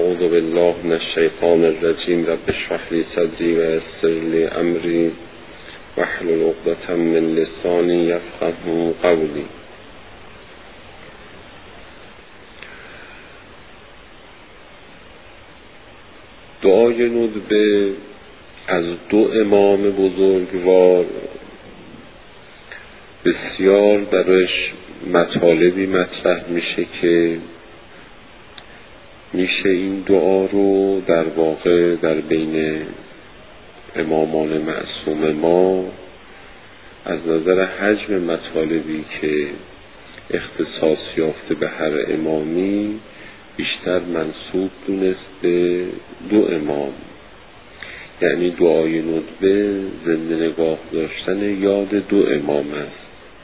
اعوذ بالله من الشیطان الرجیم. رب اشرح لی صدری و یسر لی امری واحلل عقدة من لسانی یفقهوا قولی. دعای ندبه از دو امام بزرگوار بسیار درش مطالبی مطرح میشه که میشه این دعا رو در واقع در بین امامان معصوم ما از نظر حجم مطالبی که اختصاص یافته به هر امامی بیشتر منسوب دونست به دو امام، یعنی دعای ندبه زنده نگاه داشتن یاد دو امام است.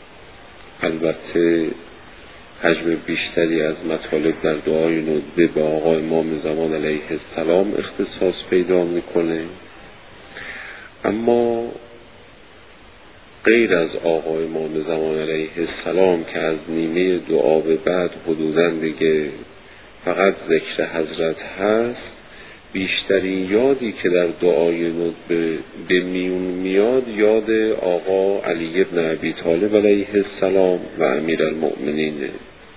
البته حجم بیشتری از مطالب در دعای ندبه به آقا امام زمان علیه السلام اختصاص پیدا میکنه، اما غیر از آقا امام زمان علیه السلام که از نیمه دعا به بعد حدوداً دیگه فقط ذکر حضرت هست، بیشترین یادی که در دعای ندبه به میون میاد یاد آقا علی ابن ابی طالب علیه السلام و امیرالمؤمنین.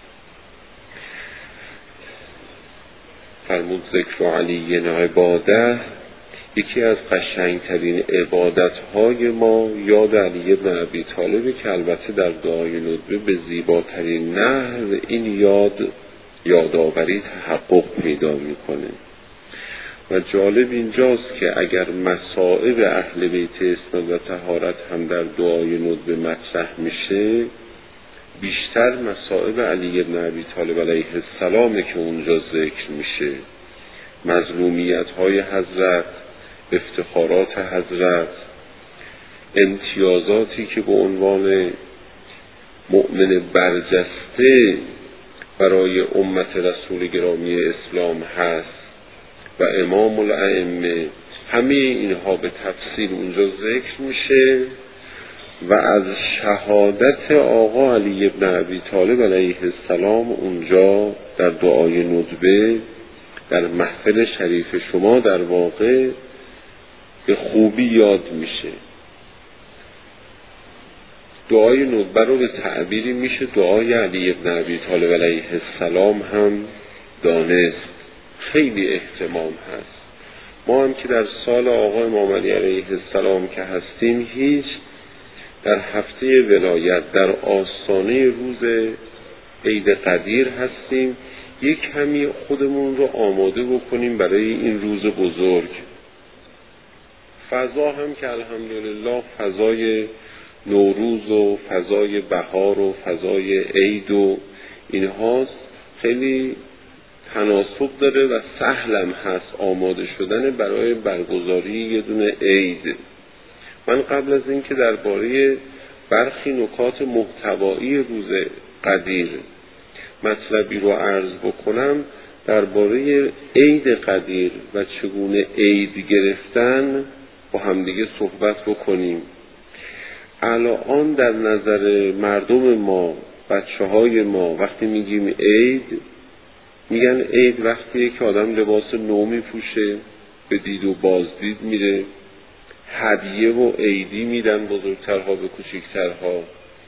فرمود ذکر علی عباده، یکی از قشنگترین عبادت‌های ما یاد علی ابن ابی طالب که البته در دعای ندبه به زیباترین نحو این یادآوری تحقق پیدا میکنه. و جالب اینجاست که اگر مصائب اهل بیت اسمت و طهارت هم در دعای ندبه مطرح میشه، بیشتر مصائب علی ابن ابی طالب علیه السلام که اونجا ذکر میشه، مظلومیت های حضرت، افتخارات حضرت، امتیازاتی که به عنوان مؤمن برجسته برای امت رسول گرامی اسلام هست و امام الائمه، همه اینها به تفصیل اونجا ذکر میشه و از شهادت آقا علی ابن ابی طالب علیه السلام اونجا در دعای ندبه در محفل شریف شما در واقع به خوبی یاد میشه. دعای ندبه رو به تعبیری میشه دعای علی ابن ابی طالب علیه السلام هم دانست، خیلی اهتمام هست. ما هم که در سال آقا امام علی علیه السلام که هستیم، هیچ در هفته ولایت در آستانه روز عید قدیر هستیم، یک کمی خودمون رو آماده بکنیم برای این روز بزرگ. فضا هم که الحمدلله فضای نوروز و فضای بهار و فضای عید و اینهاست، خیلی تناسب داره و سهلم هست آماده شدن برای برگزاری یه دونه عید. من قبل از این که درباره برخی نکات محتوایی روز قدیر مطلبی رو عرض بکنم، درباره عید قدیر و چگونه عید گرفتن با همدیگه صحبت بکنیم. الان در نظر مردم ما، بچه‌های ما، وقتی میگیم عید، میگن عید وقتیه که آدم لباس نو میپوشه، به دید و بازدید میره، هدیه و عیدی میدن بزرگترها به کوچکترها،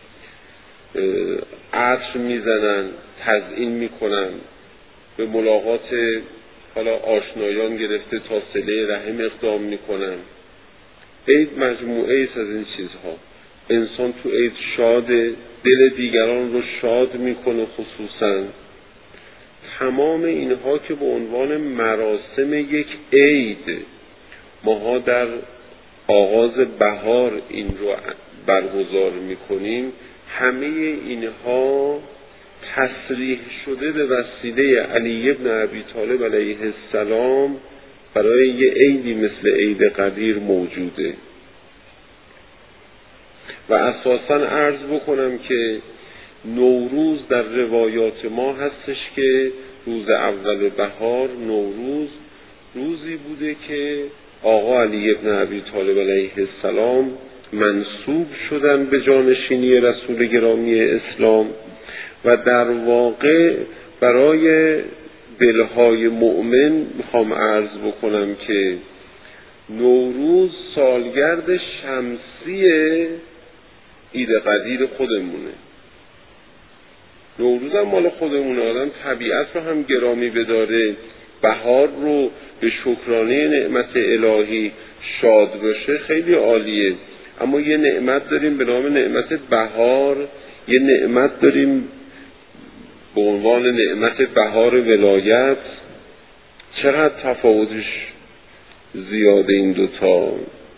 عطر میزنن، تزیین میکنن، به ملاقات حالا آشنایان گرفته تا صله رحم اقدام میکنن. عید مجموعه ایست از این چیزها. انسان تو عید شاده، دل دیگران رو شاد میکنه. خصوصا تمام اینها که به عنوان مراسم یک عید ماها در آغاز بهار این رو برگزار میکنیم، همه اینها تصریح شده به وسیله علی ابن ابی طالب علیه السلام برای یه عیدی مثل عید قدیر موجوده. و اساساً عرض بکنم که نوروز در روایات ما هستش که روز اول بهار، نوروز، روزی بوده که آقا علی ابن ابی طالب علیه السلام منسوب شدن به جانشینی رسول گرامی اسلام و در واقع برای دلهای مؤمن میخوام عرض بکنم که نوروز سالگرد شمسی عید قدیر خودمونه. نوروز هم مال خودمونه. آدم طبیعت رو هم گرامی بداره، بهار رو به شکرانه نعمت الهی شاد باشه، خیلی عالیه. اما یه نعمت داریم به نام نعمت بهار، یه نعمت داریم به عنوان نعمت بهار ولایت. چقدر تفاوتش زیاده این دوتا.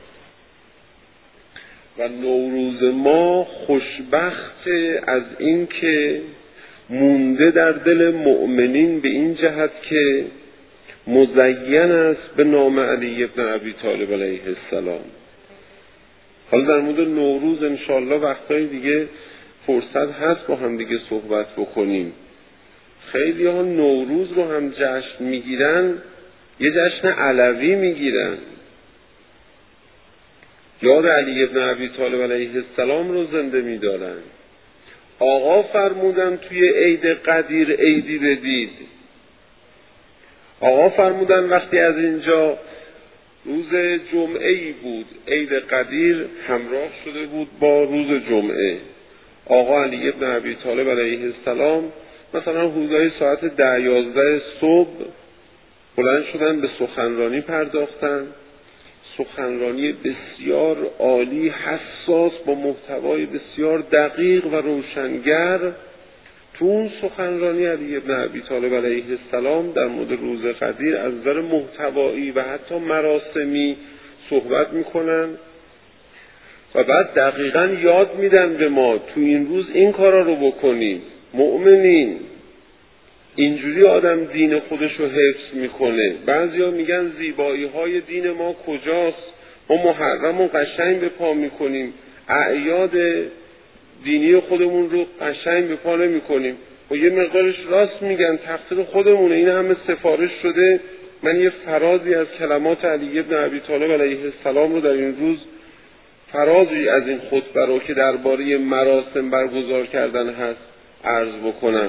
و نوروز ما خوشبخت از این که مونده در دل مؤمنین به این جهت که مزین است به نام علی ابن ابی طالب علیه السلام. حالا در مورد نوروز انشاءالله وقتای دیگه فرصت هست با هم دیگه صحبت بکنیم. خیلی ها نوروز رو هم جشن میگیرن، یه جشن علوی میگیرن، یاد علی ابن ابی طالب علیه السلام رو زنده میدارن. آقا فرمودن توی عید قدیر عیدی بدید. آقا فرمودن وقتی از اینجا روز جمعه‌ای بود، عید قدیر همراه شده بود با روز جمعه. آقا علی ابن ابی طالب علیه السلام مثلا حدودای ساعت 10-11 صبح بلند شدن، به سخنرانی پرداختن. سخنرانی بسیار عالی، حساس، با محتوای بسیار دقیق و روشنگر. تو اون سخنرانی علی ابن ابی طالب علیه السلام در مورد روز قدیر از نظر محتوایی و حتی مراسمی صحبت میکنن و بعد دقیقاً یاد میدن به ما تو این روز این کارا رو بکنیم. مؤمنین، اینجوری آدم دین خودش رو حفظ میکنه. بعضیا میگن زیبایی های دین ما کجاست؟ ما محرم و قشنگ به پا میکنیم، اعیاد دینی خودمون رو قشنگ به پا نمیکنیم. و یه مقدارش راست میگن، تقصیر خودمونه. این همه سفارش شده. من یه فرازی از کلمات علی ابن ابی طالب علیه السلام رو در این روز، فرازی از این خطبه رو که درباره مراسم برگزار کردن هست عرض بکنم.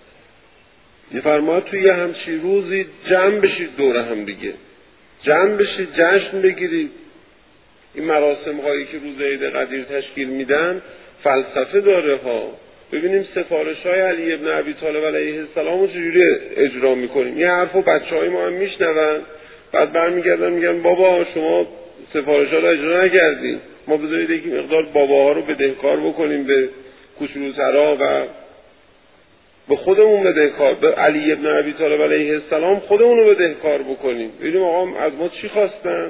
می‌فرماید توی همچین روزی جمع بشید دور هم دیگه، جمع بشید، جشن بگیرید. این مراسم هایی که روز عید قدیر تشکیل میدن فلسفه داره ها. ببینیم سفارش های علی ابن ابی طالب علیه السلام رو چجوری اجرا میکنیم. یه حرفو بچهای ما هم میشنون، بعد برمیگردن میگن بابا شما سفارش ها رو اجرا نکردین. ما بذارید یک مقدار باباها رو بدهکار بکنیم به کوچولوترها و به خودمون بدهکار، به علی ابن ابی طالب علیه السلام خودمون رو بدهکار بکنیم. ببینیم آقا از ما چی خواستن.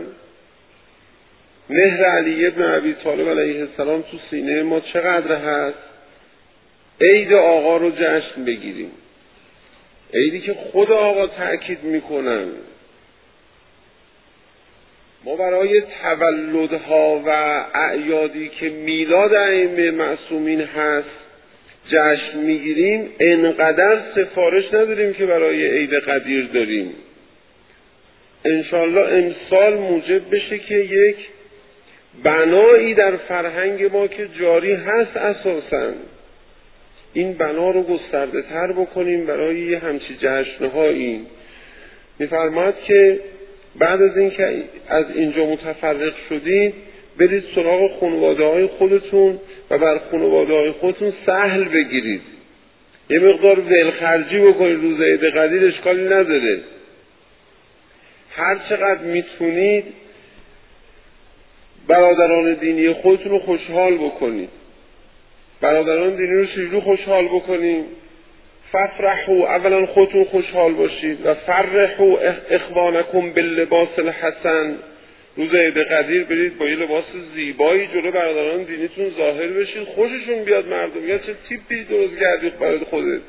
مهر علی ابن ابی طالب علیه السلام تو سینه ما چقدر هست. عید آقا رو جشن بگیریم، عیدی که خود آقا تأکید میکنن. ما برای تولدها و اعیادی که میلاد ائمه معصومین هست جشن میگیریم، انقدر سفارش نداریم که برای عید قدیر داریم. انشالله امسال موجب بشه که یک بنایی در فرهنگ ما که جاری هست اساساً، این بنا رو گسترده تر بکنیم برای همچی جشنهایی. میفرماید که بعد از این که از اینجا متفرق شدید برید سراغ خانواده‌های خودتون و بر خانواده‌های خودتون سهل بگیرید. یه مقدار ولخرجی بکنید. روز عید قدیر اشکالی نداره. هر چقدر میتونید برادران دینی خودتون رو خوشحال بکنید. برادران دینی رو چجوری خوشحال بکنیم؟ ففرحوا، اولا خودتون خوشحال باشید، و فرحوا اخوانکم باللباس الحسن. روز عید قدیر برید با یه لباس زیبایی جلو برادران دینیتون ظاهر بشید، خوششون بیاد. مردم میگن چه تیپی درست کردی برای خودت.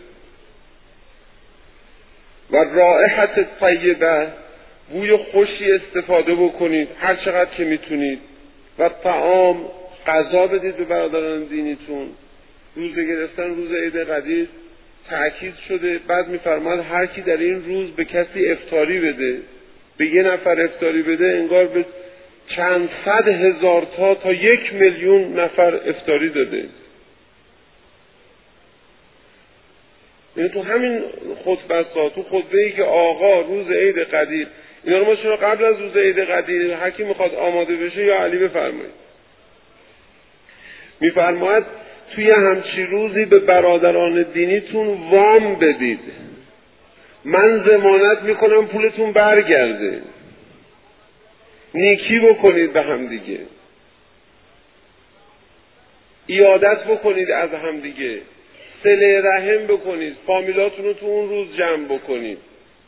و رائحت طیبه، بوی خوشی استفاده بکنید هر چقدر که میتونید. و طعام، غذا بدید به برادران دینیتون. روزه گرفتن روز عید قدیر تأکید شده. بعد میفرماد هر کی در این روز به کسی افطاری بده، به یه نفر افطاری بده، انگار به چند صد هزار تا 1 میلیون نفر افطاری داده. یعنی تو همین خطبه تو خطبه‌ای که آقا روز عید قدیر، اینا رو ما چرا قبل از روز عید قدیر هر کی میخواد آماده بشه یا علی بفرمایید. میفرماید توی همچی روزی به برادران دینیتون وام بدید، من ضمانت میکنم پولتون برگرده. نیکی بکنید به هم دیگه، عیادت بکنید از هم دیگه، صله رحم بکنید، فامیلاتون رو تو اون روز جمع بکنید.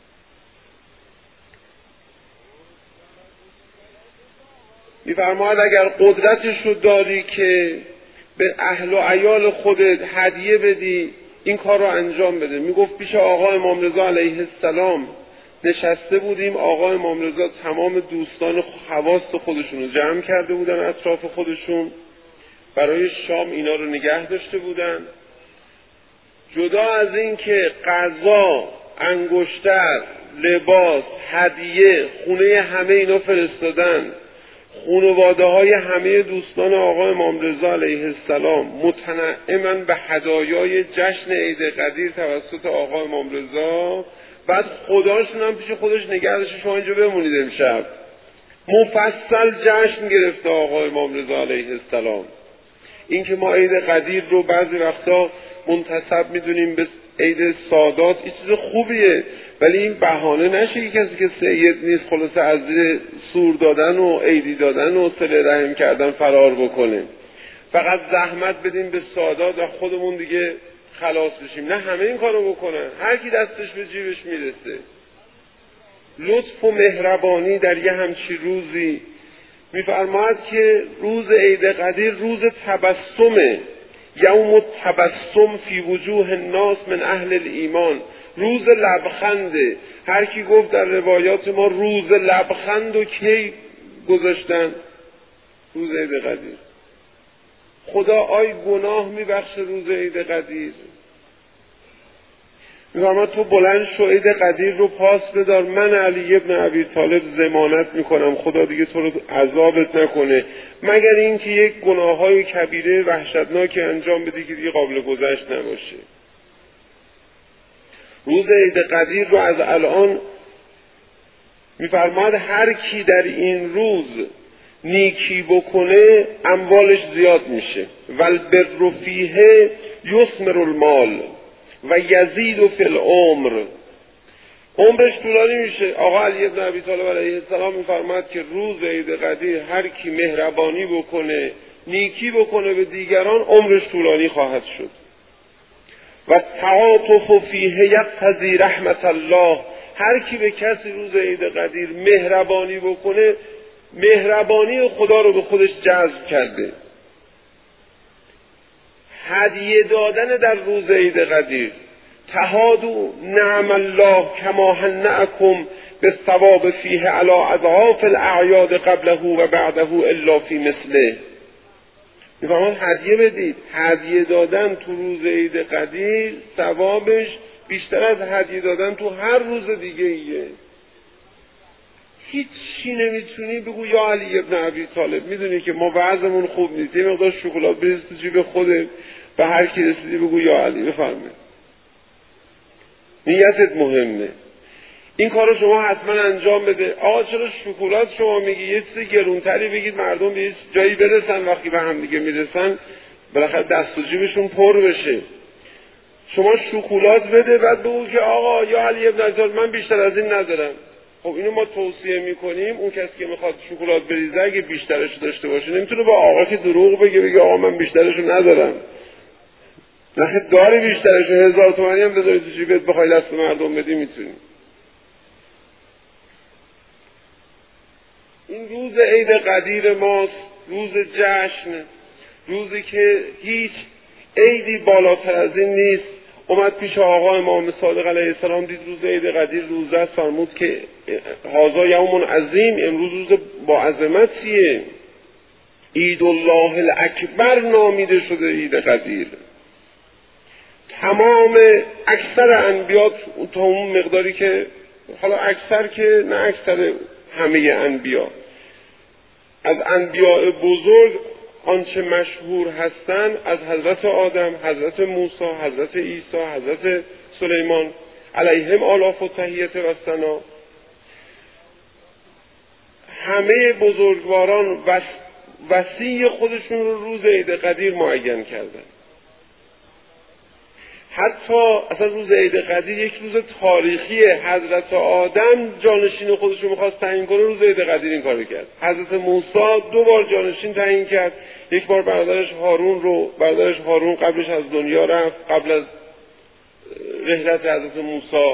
میفرماید اگر قدرتش رو داری که به اهل و عیال خودت هدیه بدی، این کار رو انجام بده. میگفت پیش آقا امام رضا علیه السلام نشسته بودیم، آقا امام رضا تمام دوستان خواص خودشون رو جمع کرده بودن اطراف خودشون، برای شام اینا رو نگه داشته بودن. جدا از این که غذا، انگشتر، لباس، هدیه، خونه همه اینا فرستادن، خانواده های همه دوستان آقا امام رضا علیه السلام متنعماً به هدایای جشن عید قدیر توسط آقا امام رضا، بعد خداشون هم پیش خودش نگه داشته شما اینجا بمونید امشب. مفصل جشن گرفته آقا امام رضا علیه السلام. این که ما عید قدیر رو بعضی وقتا منتسب میدونیم به عید سادات، این چیز خوبیه، ولی این بهانه نشه کسی که سید نیست خلاصه از زیر سور دادن و عیدی دادن و صله رحم کردن فرار بکنه. فقط زحمت بدیم به سادات و خودمون دیگه خلاص بشیم. نه، همه این کارو بکنن، هر کی دستش به جیبش میرسه. لطف و مهربانی در یه همچی روزی. میفرماید که روز عید قدیر روز تبسمه، یوم التبسم فی وجوه الناس من اهل الایمان، روز لبخنده. هر کی گفت در روایات ما روز لبخند و کی گذاشتن؟ روز عید قدیر. خدا آی گناه میبخشه روز عید قدیر. میگم تو بلند شو عید قدیر رو پاس بدار، من علی ابن ابی طالب ضمانت میکنم خدا دیگه تو رو عذابت نکنه، مگر اینکه یک گناههای کبیره وحشتناکی انجام بدی که دیگه قابل گذشت نباشه. روز عید قدیر رو از الان میفرماد هر کی در این روز نیکی بکنه اموالش زیاد میشه. والبر فیه یثمر المال و یزید فی العمر، عمرش طولانی میشه. آقا علی بن ابی طالب علیه السلام میفرماد که روز عید قدیر هر کی مهربانی بکنه، نیکی بکنه به دیگران، عمرش طولانی خواهد شد. و تعاطف فیه یقتضی رحمت الله، هر کی به کسی روز عید قدیر مهربانی بکنه، مهربانی خدا رو به خودش جذب کرده. هدیه دادن در روز عید قدیر، تهادو نعم الله کما هنأکم بالثواب فیه علی اضعاف الاعیاد قبله و بعده الا فی مثله. میفرماید هدیه بدید. هدیه دادن تو روز عید قدیر ثوابش بیشتر از هدیه دادن تو هر روز دیگه ایه. هیچی نمیتونی بگو یا علی ابن ابی طالب، میدونی که ما وضعمون خوب نیست، یه مقدار شکلات بریز تو جیب خودت، به هر کی رسیدی بگو یا علی، بفرمایید. نیتت مهمه. این کارو شما حتما انجام بده. آقا چرا شکلات شما میگی؟ یه چیز گرونتری بگید مردم به جایی برسن، وقتی به هم دیگه میرسن بالاخره دست و جیبشون پر بشه. شما شکلات بده، بعد بگو که آقا یا علی ابن ابی طالب من بیشتر از این ندارم. خب اینو ما توصیه میکنیم. اون کسی که میخواد شکلات بریزه اگه بیشترش داشته باشه نمیتونه با آقا که دروغ بگه آقا من بیشترشو ندارم. نه داری بیشترشو، 1000 تومانی هم بذاری تو جیبت بخوای دست مردم بدی میتونی. این روز عید قدیر ماست، روز جشن، روزی که هیچ عیدی بالاتر از این نیست. اومد پیش آقا امام صادق علیه السلام، دید روز عید قدیر روزه است، فرمود که هذا یوم عظیم، امروز روز با عظمتیه، عید الله الاکبر نامیده شده عید قدیر. تمام اکثر انبیا تا اون مقداری که حالا اکثر که نه اکثر همه انبیا، از انبیاء بزرگ آنچه مشهور هستند از حضرت آدم، حضرت موسی، حضرت عیسی، حضرت سلیمان علیهم آلاف و تحیت و ثنا. همه بزرگواران وصی خودشون رو روز عید قدیر معین کردن. حتی اصلا روز عید قدیر یک روز تاریخی، حضرت آدم جانشین خودش رو میخواست تعیین کنه، روز عید قدیر این کارو کرد. حضرت موسی 2 بار جانشین تعیین کرد. یک بار برادرش هارون قبلش از دنیا رفت، قبل از رحلت حضرت موسی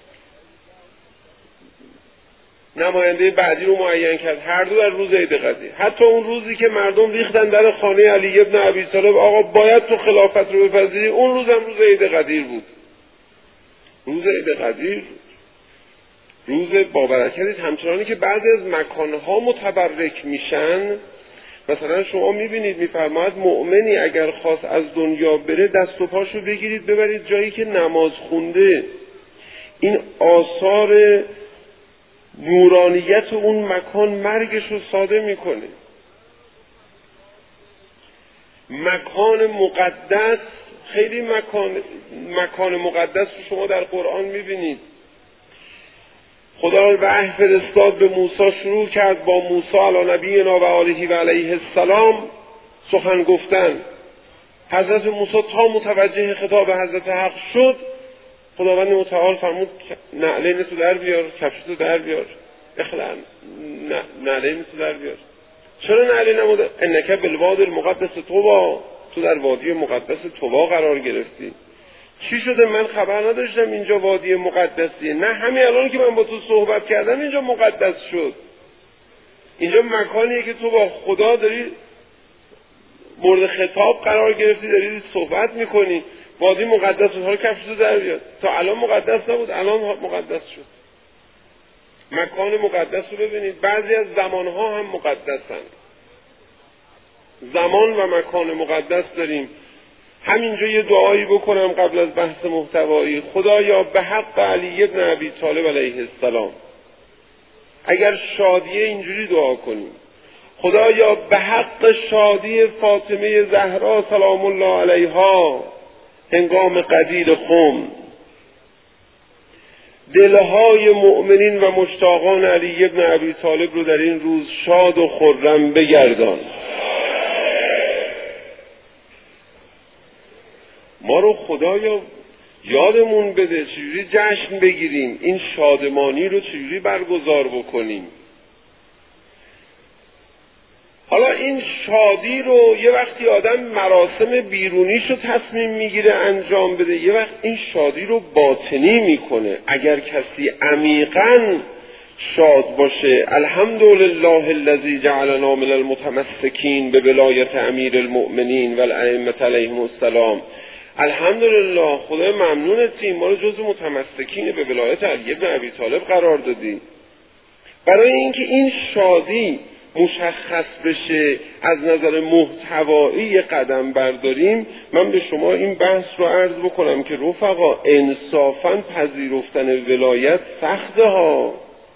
نماینده بعدی رو معین کرد، هر دو در روز عید قدیر. حتی اون روزی که مردم ریختن در خانه علی ابن ابی طالب آقا باید تو خلافت رو بپذیری، اون روز هم روز عید قدیر بود. روز عید قدیر روز بابرکتی. همچنانی که بعضی از مکانها متبرک میشن، مثلا شما میبینید میفرماید مؤمنی اگر خواست از دنیا بره دست و پاشو بگیرید ببرید جایی که نماز خونده. این آثار نورانیت اون مکان مرگش رو ساده میکنه. مکان مقدس، خیلی مکان مقدس رو شما در قرآن میبینید. خدا وحی فرستاد به موسی، شروع کرد با موسی علی نبینا و آله و علیه السلام سخن گفتن. حضرت موسی تا متوجه خطاب حضرت حق شد، خداوند متعال فرمود نعلین تو در بیار، کفشتو در بیار، اخلع نعلین تو در بیار. چرا نعلین نموده؟ انک بالوادی المقدس طوی، تو در وادی مقدس طوی قرار گرفتی. چی شده؟ من خبر نداشتم اینجا وادی مقدسیه. نه، همین الان که من با تو صحبت کردم اینجا مقدس شد. اینجا مکانیه که تو با خدا داری مورد خطاب قرار گرفتی، داری صحبت میکنی. وادی مقدس بود، حالا کفشتو در بیار. تا الان مقدس نبود، الان مقدس شد. مکان مقدس رو ببینید. بعضی از زمانها هم مقدسن. زمان و مکان مقدس داریم. همینجا یه دعایی بکنم قبل از بحث محتوایی. خدایا به حق علی ابن ابی طالب علیه السلام، اگر شادیه اینجوری دعا کنیم: خدایا به حق شادی فاطمه زهرا سلام الله علیها هنگام قدیر خم، دلهای مؤمنین و مشتاقان علی ابن ابی طالب رو در این روز شاد و خرم بگردان. ما رو خدایا یادمون بده چجوری جشن بگیریم، این شادمانی رو چجوری برگزار بکنیم. حالا این شادی رو یه وقتی آدم مراسم بیرونیش رو تصمیم میگیره انجام بده، یه وقت این شادی رو باطنی میکنه. اگر کسی عمیقاً شاد باشه: الحمدلله الذی جعلنا من المتمسکین به ولایت امیر المؤمنین و الائمه علیهم السلام، الحمدلله خدای ممنونتیم، ما رو جزو متمسکین به ولایت علی ابن ابی طالب قرار دادی. برای اینکه این شادی مشخص بشه از نظر محتوایی قدم برداریم، من به شما این بحث رو عرض بکنم که رفقا انصافاً پذیرفتن ولایت سخته ها.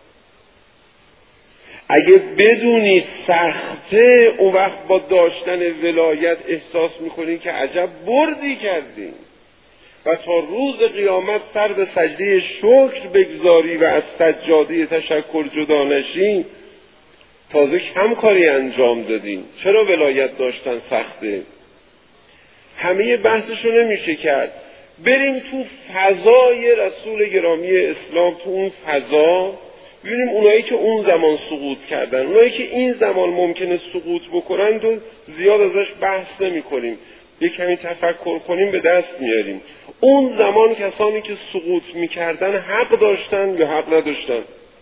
اگه بدونید سخته، اون وقت با داشتن ولایت احساس میکنید که عجب بردی کردیم و تا روز قیامت سر به سجده شکر بگذاری و از سجاده تشکر جدا نشی، تازه کم کاری انجام دادیم. چرا ولایت داشتن سخته؟ همه بحثشو نمیشه کرد. بریم تو فضای رسول گرامی اسلام، تو اون فضا ببینیم اونایی که اون زمان سقوط کردن، اونایی که این زمان ممکنه سقوط بکنن و زیاد ازش بحث نمی کنیم، یک کمی تفکر کنیم به دست میاریم. اون زمان کسانی که سقوط میکردن حق داشتن یا حق نداشتن؟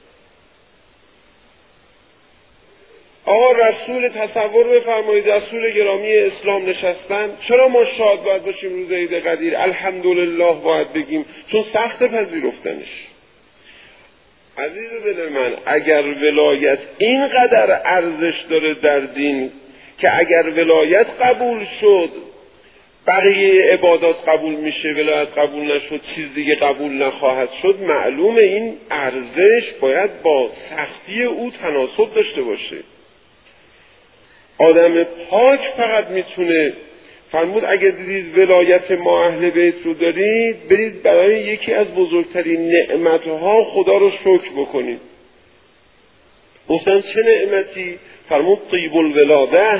آقا رسول تصور بفرمایید، رسول گرامی اسلام نشستن، چرا ما شاد باید باشیم روز عید قدیر؟ الحمدلله باید بگیم، چون سخت پذیرفتنش. عزیز دل من، اگر ولایت اینقدر ارزش داره در دین که اگر ولایت قبول شد بقیه عبادات قبول میشه، ولایت قبول نشد چیز دیگه قبول نخواهد شد، معلومه این ارزش باید با سختی او تناسب داشته باشه. آدم پاک فقط میتونه فرمود اگر دیدید ولایت ما اهل بیت رو دارید، برید برای یکی از بزرگترین نعمتها خدا رو شکر بکنید. گفتن چه نعمتی؟ فرمود طیب الولاده،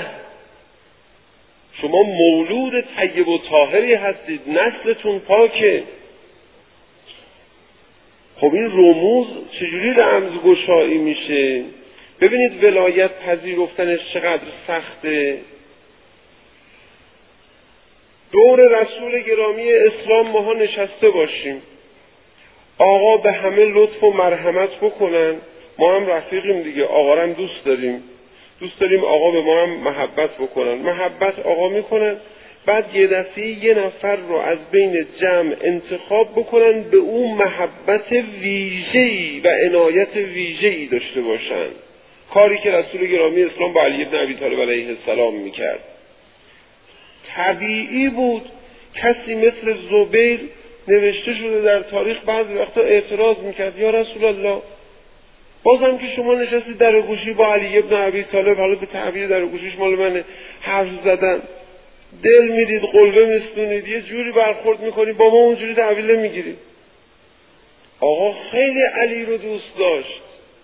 شما مولود طیب و طاهری هستید، نسلتون پاکه. خب این رموز چجوری رمزگشایی میشه؟ ببینید ولایت پذیرفتنش چقدر سخته. دور رسول گرامی اسلام ماها نشسته باشیم، آقا به همه لطف و مرحمت بکنن، ما هم رفیقیم دیگه، آقا هم دوست داریم آقا به ما هم محبت بکنن، محبت آقا میکنن، بعد یه دفعه یه نفر رو از بین جمع انتخاب بکنن به اون محبت ویژه‌ای و عنایت ویژه‌ای داشته باشن. کاری که رسول گرامی اسلام با علی بن ابی طالب علیه السلام میکرد طبیعی بود. کسی مثل زبیر نوشته شده در تاریخ بعضی وقتا اعتراض میکرد، یا رسول الله بازم که شما نشستی در گوشی با علی بن ابی طالب، حالا به تعبیر در گوشیش مال منه، حرف زدن، دل میدید، قلبه میستونید، یه جوری برخورد میکنید، با ما اونجوری تحویل نمیگیرید. آقا خیلی علی رو دوست داشت،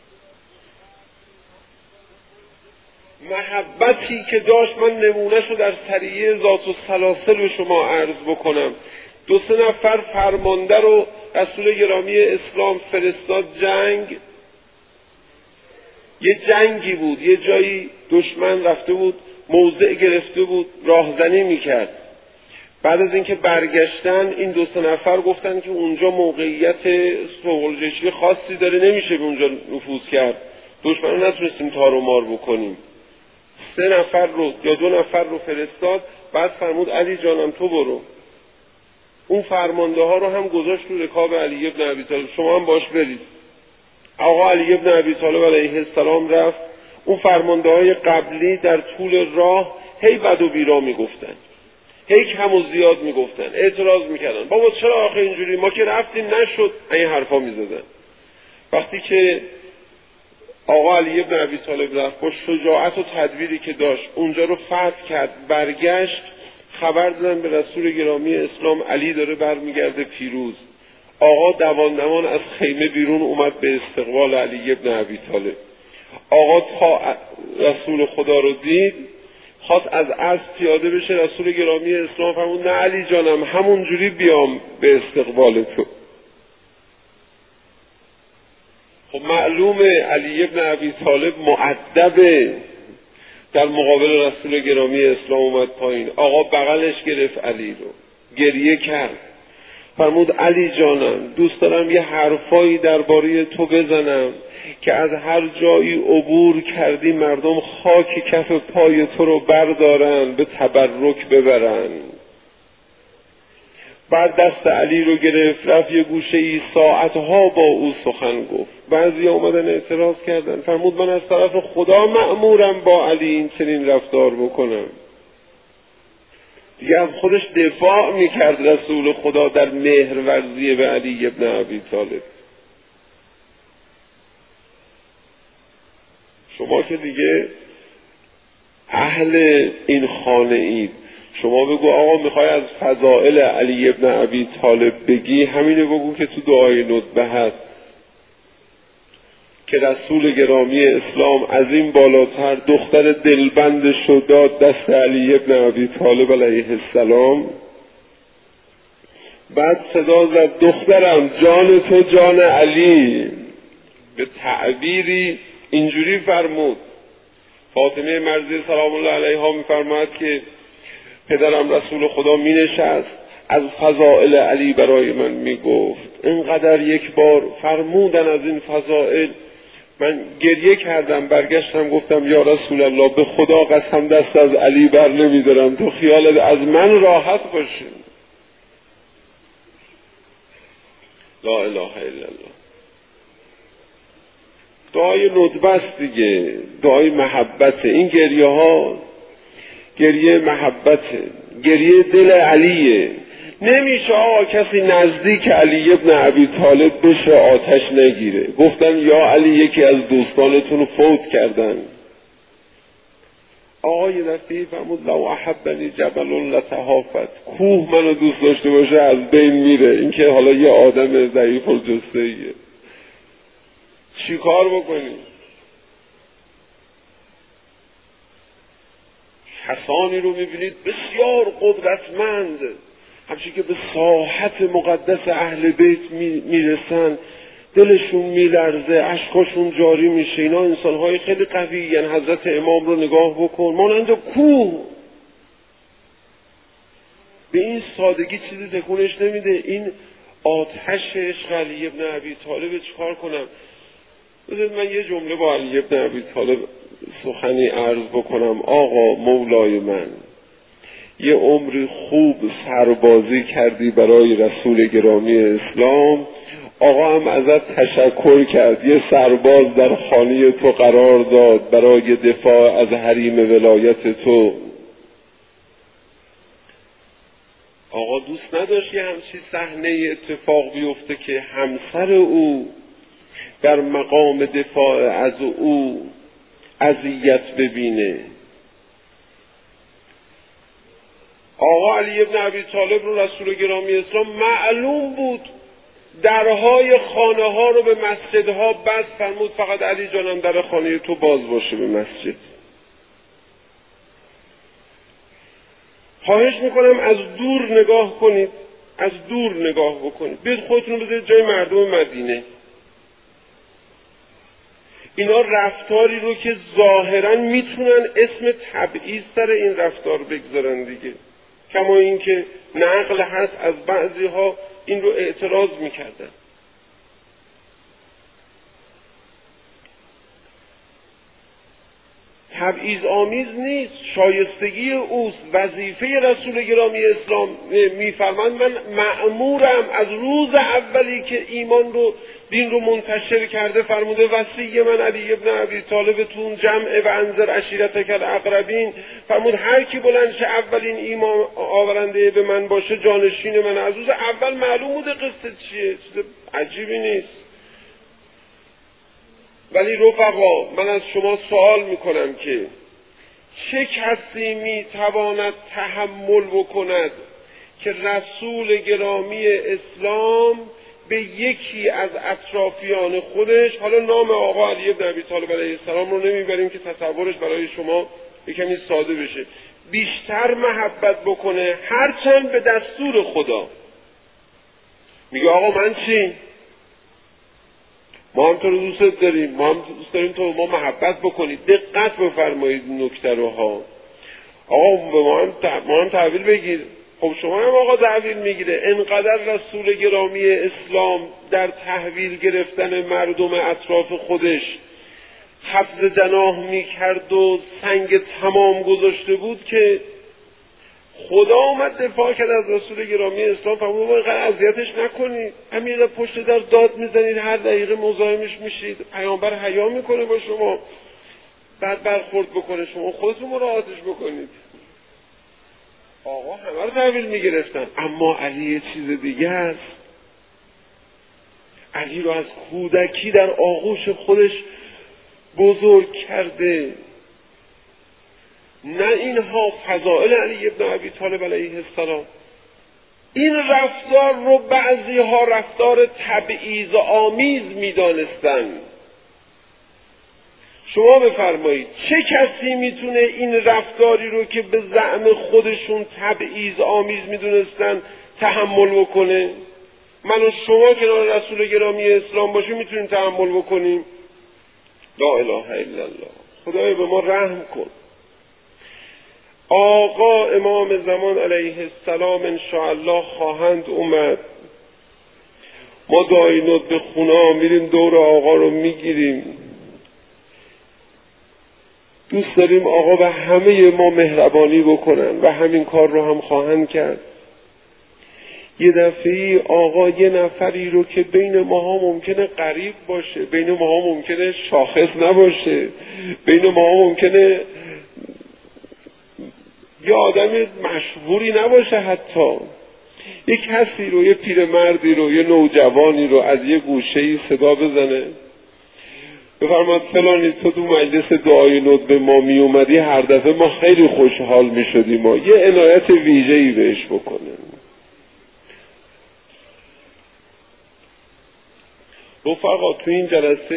محبتی که داشت من نمونهشو در سریه ذات السلاسل به شما عرض بکنم. 2-3 نفر فرمانده رو رسول گرامی اسلام فرستاد جنگ. یه جنگی بود، یه جایی دشمن رفته بود موضع گرفته بود راهزنی میکرد. بعد از اینکه برگشتن این 2-3 نفر گفتن که اونجا موقعیت سوالجشی خاصی داره، نمیشه به اونجا نفوذ کرد، دشمن رو نتونستیم تار و مار بکنیم. 3 نفر رو یا 2 نفر رو فرستاد، بعد فرمود علی جانم تو برو. اون فرمانده ها رو هم گذاشت رو رکاب علی بن ابی طالب، شما هم باش برید. آقا علی بن ابی طالب علیه السلام رفت. اون فرمانده های قبلی در طول راه هی بد و بیرا میگفتن، هی کم و زیاد میگفتن، اعتراض میکردن، بابا چرا آخه اینجوری، ما که رفتیم نشد، این حرفا میزدن. وقتی که آقا علی بن ابی طالب رفت با شجاعت و تدبیری که داشت اونجا رو فتح کرد، برگشت، خبر دادن به رسول گرامی اسلام علی داره برمیگرده پیروز. آقا دوان از خیمه بیرون اومد به استقبال علی بن ابی طالب. آقا تا رسول خدا رو دید خواست از اسب پیاده بشه، رسول گرامی اسلام فرمود نه علی جانم همون جوری بیام به استقبال تو. خب معلومه علی بن ابی طالب مؤدبه، در مقابل رسول گرامی اسلام اومد پایین. آقا بغلش گرفت علی رو، گریه کرد، فرمود علی جانم دوست دارم یه حرفایی درباره تو بزنم که از هر جایی عبور کردی مردم خاک کف پای تو رو بردارن به تبرک ببرن. بعد دست علی رو گرفت رفت یه گوشه ای ساعتها با او سخن گفت. بعضی اومدن اعتراض کردن، فرمود من از طرف خدا مأمورم با علی این چنین رفتار بکنم. دیگه از خودش دفاع میکرد رسول خدا در مهرورزی به علی بن ابی طالب. شما که دیگه اهل این خانه اید، شما بگو آقا میخوای از فضائل علی بن ابی طالب بگی، همینه بگو که تو دعای ندبه هست که رسول گرامی اسلام از این بالاتر دختر دلبند شداد دست علی بن ابی طالب علیه السلام. بعد صدا زد دخترم جان تو جان علی، به تعبیری اینجوری فرمود. فاطمه مرضیه سلام الله علیها میفرماید که پدرم رسول خدا می نشست از فضائل علی برای من می گفت، اینقدر یک بار فرمودن از این فضائل من گریه کردم، برگشتم گفتم یا رسول الله به خدا قسم دست از علی بر نمی دارم، تو خیالت از من راحت باشی. لا اله الا الله. دعای ندبه است دیگه، دعای محبته. این گریه ها گریه محبته، گریه دل علیه. نمیشه آقا کسی نزدیک علی ابن ابی طالب بشه آتش نگیره. گفتن یا علی یکی از دوستانتون فوت کردن. آقای دفعی فرمود لو احبنی جبل لتهافت، کوه منو دوست داشته باشه از بین میره، این که حالا یه آدم ضعیف الجثه‌ایه چی کار بکنی؟ کسانی رو میبینید بسیار قدرتمند، همچنین که به ساحت مقدس اهل بیت میرسن دلشون میلرزه، اشکاشون جاری میشه. اینا انسانهای خیلی قوی، یعنی حضرت امام رو نگاه بکن مانند کوه، به این سادگی چیزی تکونش نمیده. این آتش عشق علی ابن ابی طالب چیکار کنم؟ بذارید من یه جمله با علی ابن ابی طالب سخنی عرض بکنم. آقا مولای من، یه عمری خوب سربازی کردی برای رسول گرامی اسلام، آقا هم ازت تشکر کرد، یه سرباز در خانه تو قرار داد برای دفاع از حریم ولایت تو. آقا دوست نداشت یه همچین صحنه اتفاق بیفته که همسر او در مقام دفاع از او اذیت ببینه. آقا علی ابن ابی طالب رو رسول گرامی اسلام معلوم بود درهای خانه ها رو به مسجدها بست، فرمود فقط علی جانم در خانه تو باز باشه به مسجد. خواهش میکنم از دور نگاه کنید، از دور نگاه بکنید، بیاید خودتون رو بذارید جای مردم مدینه. اینا رفتاری رو که ظاهرا میتونن اسم تبعیض سر این رفتار بگذارن دیگه، کما این که نقل هست از بعضی ها این رو اعتراض میکردن. تبعیض آمیز نیست، شایستگی اوست، وظیفه رسول گرامی اسلام. میفرماند من مأمورم از روز اولی که ایمان رو دین رو منتشر کرده، فرموده وصی من علی ابن ابی طالب تون جمع و انذر عشیرتک الاقربین، فرمود هر کی بلند شه اولین ایمان آورنده به من باشه جانشین من. از روز اول معلوم بوده قصه چیه، چیز عجیبی نیست. ولی رفقا من از شما سوال میکنم که چه کسی میتواند تحمل بکند که رسول گرامی اسلام به یکی از اطرافیان خودش، حالا نام آقا علی ابن ابی طالب علیه السلام رو نمیبریم که تصورش برای شما یکمی ساده بشه، بیشتر محبت بکنه هرچند به دستور خدا. میگه آقا من چی؟ ما هم تو رو دوست داریم، ما هم دوست داریم تو ما محبت بکنید. دقت بفرمایید نکته رو ها. آقا به ما هم تحویل بگیر. خب شما هم آقا تحویل میگیره. انقدر رسول گرامی اسلام در تحویل گرفتن مردم اطراف خودش خفض جناح میکرد و سنگ تمام گذاشته بود که خدا اومد دفاع کرد از رسول گرامی اسلام. فرمود اینقدر اذیتش نکنید، همین پشت در داد میزنید، هر دقیقه مزاحمش میشید، پیامبر حیا میکنه با شما، بعد برخورد بکنه شما خودتون مراعاتش بکنید. آقا همه رو تحویل میگرفتن. اما علی یه چیز دیگه است. علی رو از کودکی در آغوش خودش بزرگ کرده. نه اینها فضائل علی ابن ابی طالب علیه السلام. این رفتار رو بعضی ها رفتار تبعیض آمیز میدانستن. شما بفرمایید چه کسی میتونه این رفتاری رو که به زعم خودشون تبعیض آمیز میدونستن تحمل بکنه؟ من و شما کنار رسول گرامی اسلام باشیم میتونیم تحمل بکنیم؟ لا اله الا الله. خدای به ما رحم کن. آقا امام زمان علیه السلام انشاءالله خواهند اومد. ما داینود به خونه میریم دور آقا رو میگیریم. دوست داریم آقا به همه ما مهربانی بکنن و همین کار رو هم خواهند کرد. یه دفعه آقا یه نفری رو که بین ماها ممکنه غریب باشه، بین ماها ممکنه شاخص نباشه، بین ماها ممکنه یه آدم مشهوری نباشه، حتی یه کسی رو، یه پیرمردی رو، یه نوجوانی رو از یه گوشه‌ای صدا بزنه بفرماد فلانی تو مجلس دعای ندبه ما می اومدی هر دفعه ما خیلی خوشحال می شدیم، ما یه عنایت ویژه‌ای بهش بکنه. رفقا تو این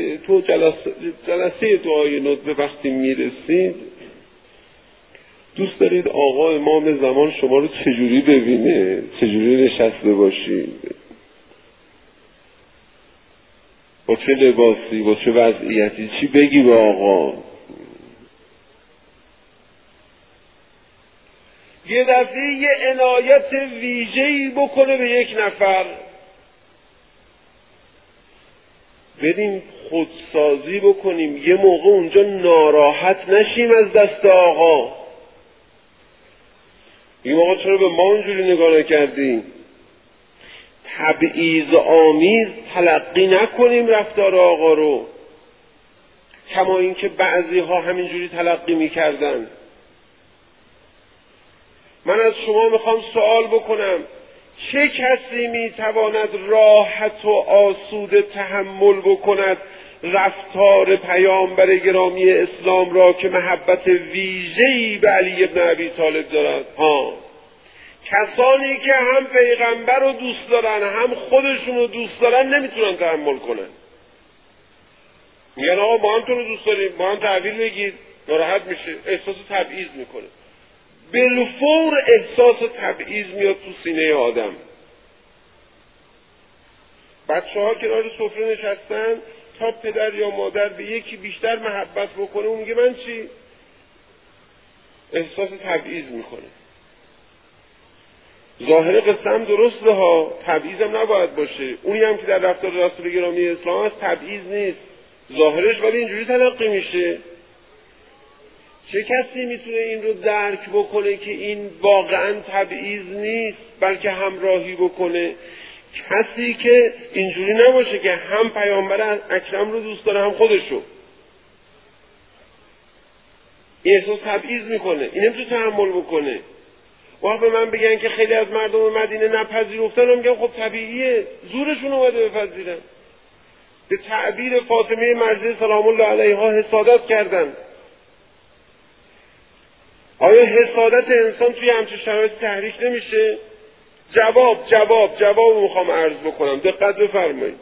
جلسه دعای ندبه وقتی میرسید دوست دارید آقا امام زمان شما رو چجوری ببینه؟ چجوری نشسته باشید؟ با چه لباسی؟ با چه وضعیتی؟ چی بگی به آقا؟ یه دفعه یه عنایت ویژه‌ای بکنه به یک نفر، بریم خودسازی بکنیم، یه موقع اونجا ناراحت نشیم از دست آقا. این موقع چرا به ما اونجوری نگاه نکردیم؟ تبعیض آمیز تلقی نکنیم رفتار آقا رو، کما اینکه بعضی ها همینجوری تلقی میکردن. من از شما میخوام سوال بکنم، چه کسی میتواند راحت و آسوده تحمل بکند رفتار پیامبر گرامی اسلام را که محبت ویژه‌ای به علی ابن ابی طالب دارد؟ کسانی که هم پیغمبر رو دوست دارن هم خودشون رو دوست دارن نمیتونن تحمل کنن. میگن آقا ما هم تو رو دوست داریم، ما هم تحویل بگید، ناراحت میشه، احساس تبعیض میکنه. بالفور احساس تبعیض میاد تو سینه آدم. بچه‌ها کنار سفره نشستن، تا پدر یا مادر به یکی بیشتر محبت بکنه اون میگه من چی؟ احساس تبعیض میکنه. ظاهر قصه هم درسته ها، تبعیض هم نباید باشه. اونی هم که در رفتار رسول گرامی اسلام هست تبعیض نیست ظاهرش، ولی اینجوری تلقی میشه. چه کسی میتونه این رو درک بکنه که این واقعا تبعیض نیست بلکه همراهی بکنه؟ کسی که اینجوری نباشه که هم پیامبر اکرم رو دوست داره هم خودشو، این احساس تبعیض میکنه، این نمیتونه تحمل بکنه. وقت به من بگن که خیلی از مردم مدینه نپذیرفتن، هم میگم خب طبیعیه، زورشون اومده بپذیرن. به تعبیر فاطمه مرضیه سلام الله علیها حسادت کردن. آیا حسادت انسان توی همچین شرایط تحریک نمیشه؟ جواب میخوام عرض بکنم، دقت بفرمایید.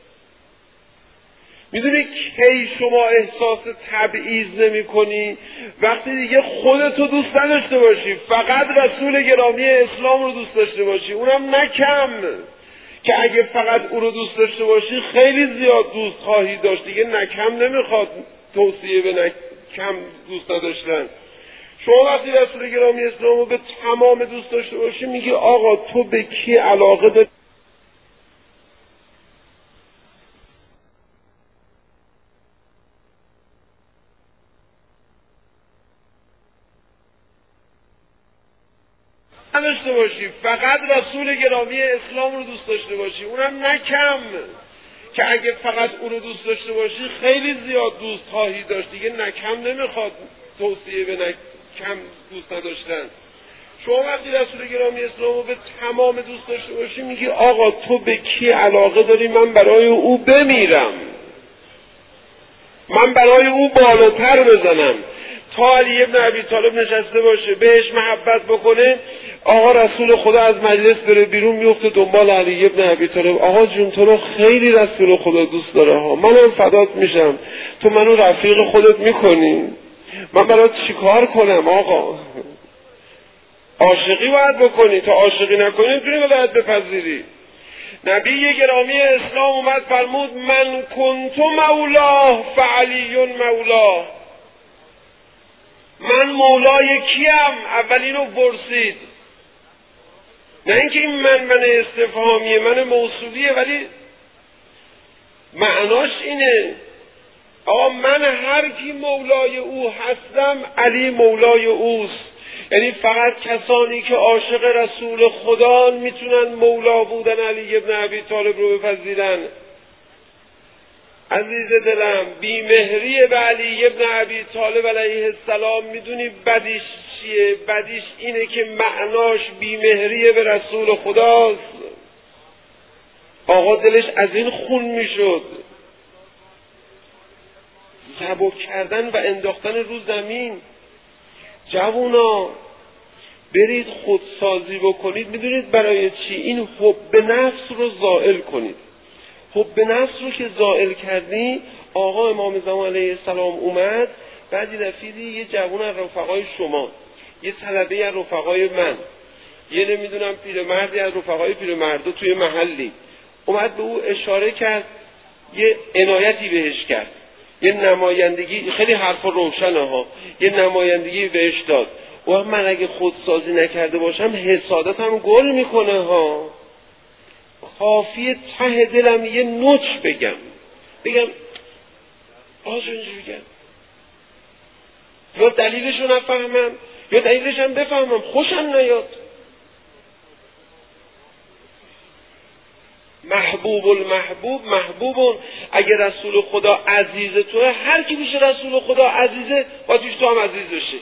میدونی کی شما احساس تبعیض نمی کنی؟ وقتی دیگه خودتو دوست نداشته باشی، فقط رسول گرامی اسلام رو دوست داشته باشی، اونم نه کم، که اگه فقط او رو دوست داشته باشی خیلی زیاد دوست خواهی داشت، دیگه نه کم نمیخواد توصیه به نه کم دوست نداشتن. شما وقتی رسول گرامی اسلام رو به تمام دوست داشته باشی میگی آقا تو به کی علاقه داری؟ نداشته باشی، فقط رسول گرامی اسلام رو دوست داشته باشی، اونم نه کم، که اگه فقط او رو دوست داشته باشی خیلی زیاد دوست خواهی داشت، دیگه نه کم نمیخواد توصیه به نه کم دوست نداشتن. شما وقتی رسول گرامی اسلام رو به تمام دوست داشته باشی میگی آقا تو به کی علاقه داری من برای او بمیرم، من برای او بالاتر بزنم، تا علی ابن ابی طالب نشسته باشه بهش محبت بکنه. آقا رسول خدا از مجلس بره بیرون میفته دنبال علی ابن ابی طالب، آقا جون تو رو خیلی رسول خدا دوست داره ها، منم فدات میشم، تو منو رفیق خودت میکنی، من برات چیکار کنم؟ آقا عاشقی باید بکنی، تا عاشقی نکنی نمیتونی ولایت بپذیری. نبی گرامی اسلام اومد فرمود من کنت مولاه فعلی مولاه، من مولای کیم؟ اول اینو پرسید، نه اینکه این من استفهامیه، من موصولیه، ولی معناش اینه آقا من هر کی مولای او هستم علی مولای اوست. یعنی فقط کسانی که عاشق رسول خدا میتونن مولا بودن علی ابن ابی طالب رو بپذیرن. عزیز دلم، بیمهری به علی ابن ابی طالب علیه السلام میدونی بدیش چیه؟ بدیش اینه که معناش بیمهری به رسول خداست. آقا دلش از این خون میشد. سبک کردن و انداختن رو زمین. جوونا برید خودسازی بکنید. میدونید برای چی؟ این حب نفس رو زائل کنید. حب نفس رو که زائل کردی، آقا امام زمان علیه السلام اومد، بعدی رفیدی یه جوون از رفقای شما، یه طلبه از رفقای من، یه نمیدونم پیرمردی از رفقای پیرمردا توی محلی، اومد به او اشاره کرد، یه عنایتی بهش کرد، یه نمایندگی، خیلی حرفا روشنه ها، یه نمایندگی بهش داد. و من اگه خودسازی نکرده باشم حسادتم گل میکنه ها. کافیه ته دلم یه نوچ بگم آجو اینجوری بگم، یا دلیلشو نفهمم یا دلیلشم بفهمم خوشم نیاد. محبوب المحبوب محبوبون. اگه رسول خدا عزیز توه، هر کی پیش رسول خدا عزیزه باید پیش تو هم عزیز بشه.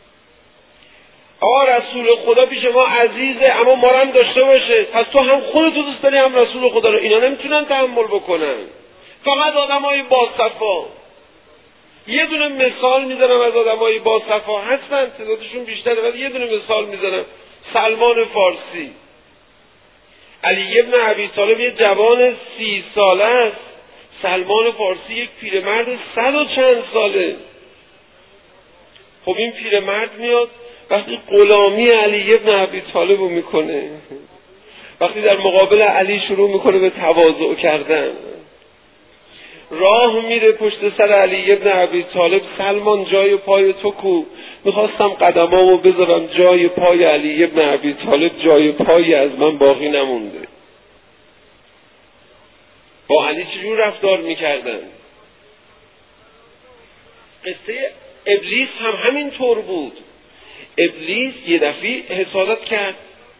آقا رسول خدا پیش ما عزیزه اما ما رو هم داشته باشه، پس تو هم خودتو دوست داری هم رسول خدا رو. اینا نمیتونن تحمل بکنن. فقط آدمای باصفا. یه دونه مثال میزنم از آدمای باصفا، هستن تعدادشون بیشتره ولی یه دونه مثال میزنم. سلمان فارسی. علی ابن ابی طالب یه جوان 30 ساله است. سلمان فارسی یک پیرمرد 100 و چند ساله. خب این پیرمرد میاد وقتی غلامی علی ابن ابی طالب رو میکنه، وقتی در مقابل علی شروع میکنه به تواضع کردن، راه میره پشت سر علی ابن ابی طالب. سلمان جای پای تو کو؟ میخواستم قدمامو بذارم جای پای علی ابن ابی طالب، جای پای از من باقی نمونده. با علی چجور رفتار میکردن؟ قصه ابلیس هم همین طور بود. ابلیس یه دفعه حسادت کرد،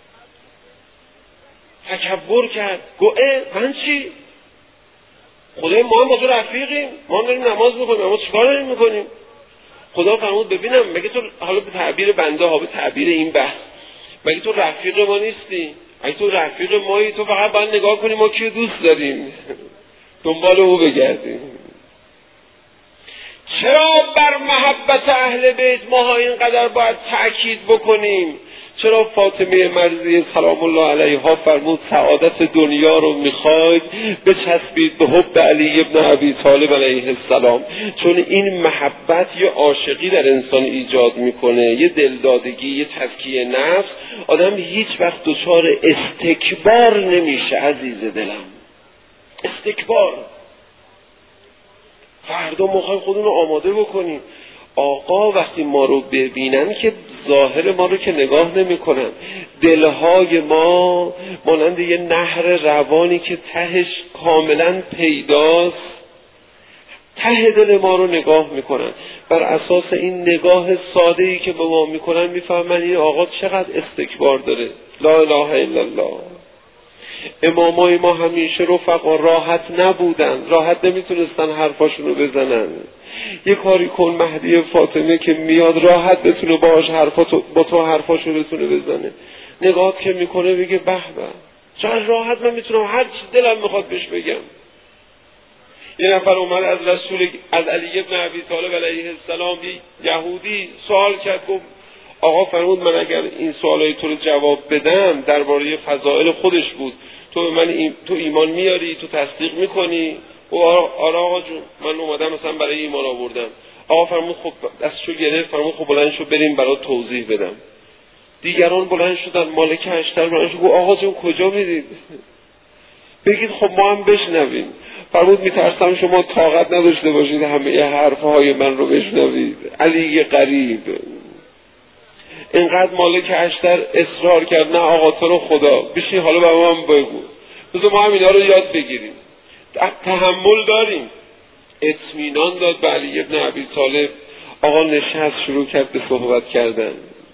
تکبر کرد، من چی؟ خدای ما هم با تو رفیقیم، ما هم داریم نماز میکنیم، اما چیکار داریم میکنیم؟ خدا فرمود ببینم مگه تو، حالا به تعبیر بنده ها، به تعبیر این بحث، مگه تو رفیق ما نیستی؟ اگه تو رفیق مایی تو فقط باید نگاه کنی ما کیو دوست داریم، دنبال او بگردیم. چرا بر محبت اهل بیت ماها اینقدر باید تأکید بکنیم؟ چرا فاطمه مرضیه سلام الله علیها فرمود سعادت دنیا رو میخواید بچسبید به حب علی ابن ابی طالب علیه السلام؟ چون این محبت یه عاشقی در انسان ایجاد میکنه، یه دلدادگی، یه تزکیه نفس. آدم هیچ وقت دچار استکبار نمیشه عزیز دلم. استکبار فردا ما خودمون رو آماده بکنیم. آقا وقتی ما رو ببینن که ظاهر ما رو که نگاه نمی کنن، دلهای ما مانند یه نهر روانی که تهش کاملا پیداست، ته دل ما رو نگاه میکنن. بر اساس این نگاه ساده‌ای که به ما میکنن میفهمن این آقا چقدر استکبار داره. لا اله الا الله. امامای ما همیشه رفقا راحت نبودن، راحت نمیتونستن حرفاشون رو بزنن. یه کاری کن مهدی فاطمه که میاد راحت بتونه باهاش با تو حرفاشو بتونه بزنه. نگاهت که میکنه بگه به به چقدر راحت من میتونم هر چی دلم میخواد بهش بگم. یه نفر اومد از علی ابن ابی طالب علیه السلام، یهودی سوال کرد، گفت آقا فرمود من اگر این سوالای تو رو جواب بدم درباره فضائل خودش بود، تو به من تو ایمان میاری، تو تصدیق میکنی؟ و آره آقا جون من اومدم مثلا برای ایمان آوردم. آقا فرمود خب دستشو گرفت، فرمود خب بلند شو بریم برات توضیح بدم. دیگران بلند شدن، مالک اشتر بلند شد، گفت آقا جون کجا میرید؟ بگید خب ما هم بشنویم. فرمود میترسم شما طاقت نداشته باشید همه حرفهای من رو بشنوید. علی قریب اینقدر مالک اشتر اصرار کرد، نه آقا تو رو خدا بشین حالا به ما هم بگو، بذار ما هم اینا رو یاد بگیریم. تحمل داریم. اطمینان داد به علی ابن ابی طالب. آقا نشست، شروع کرد به صحبت کردن.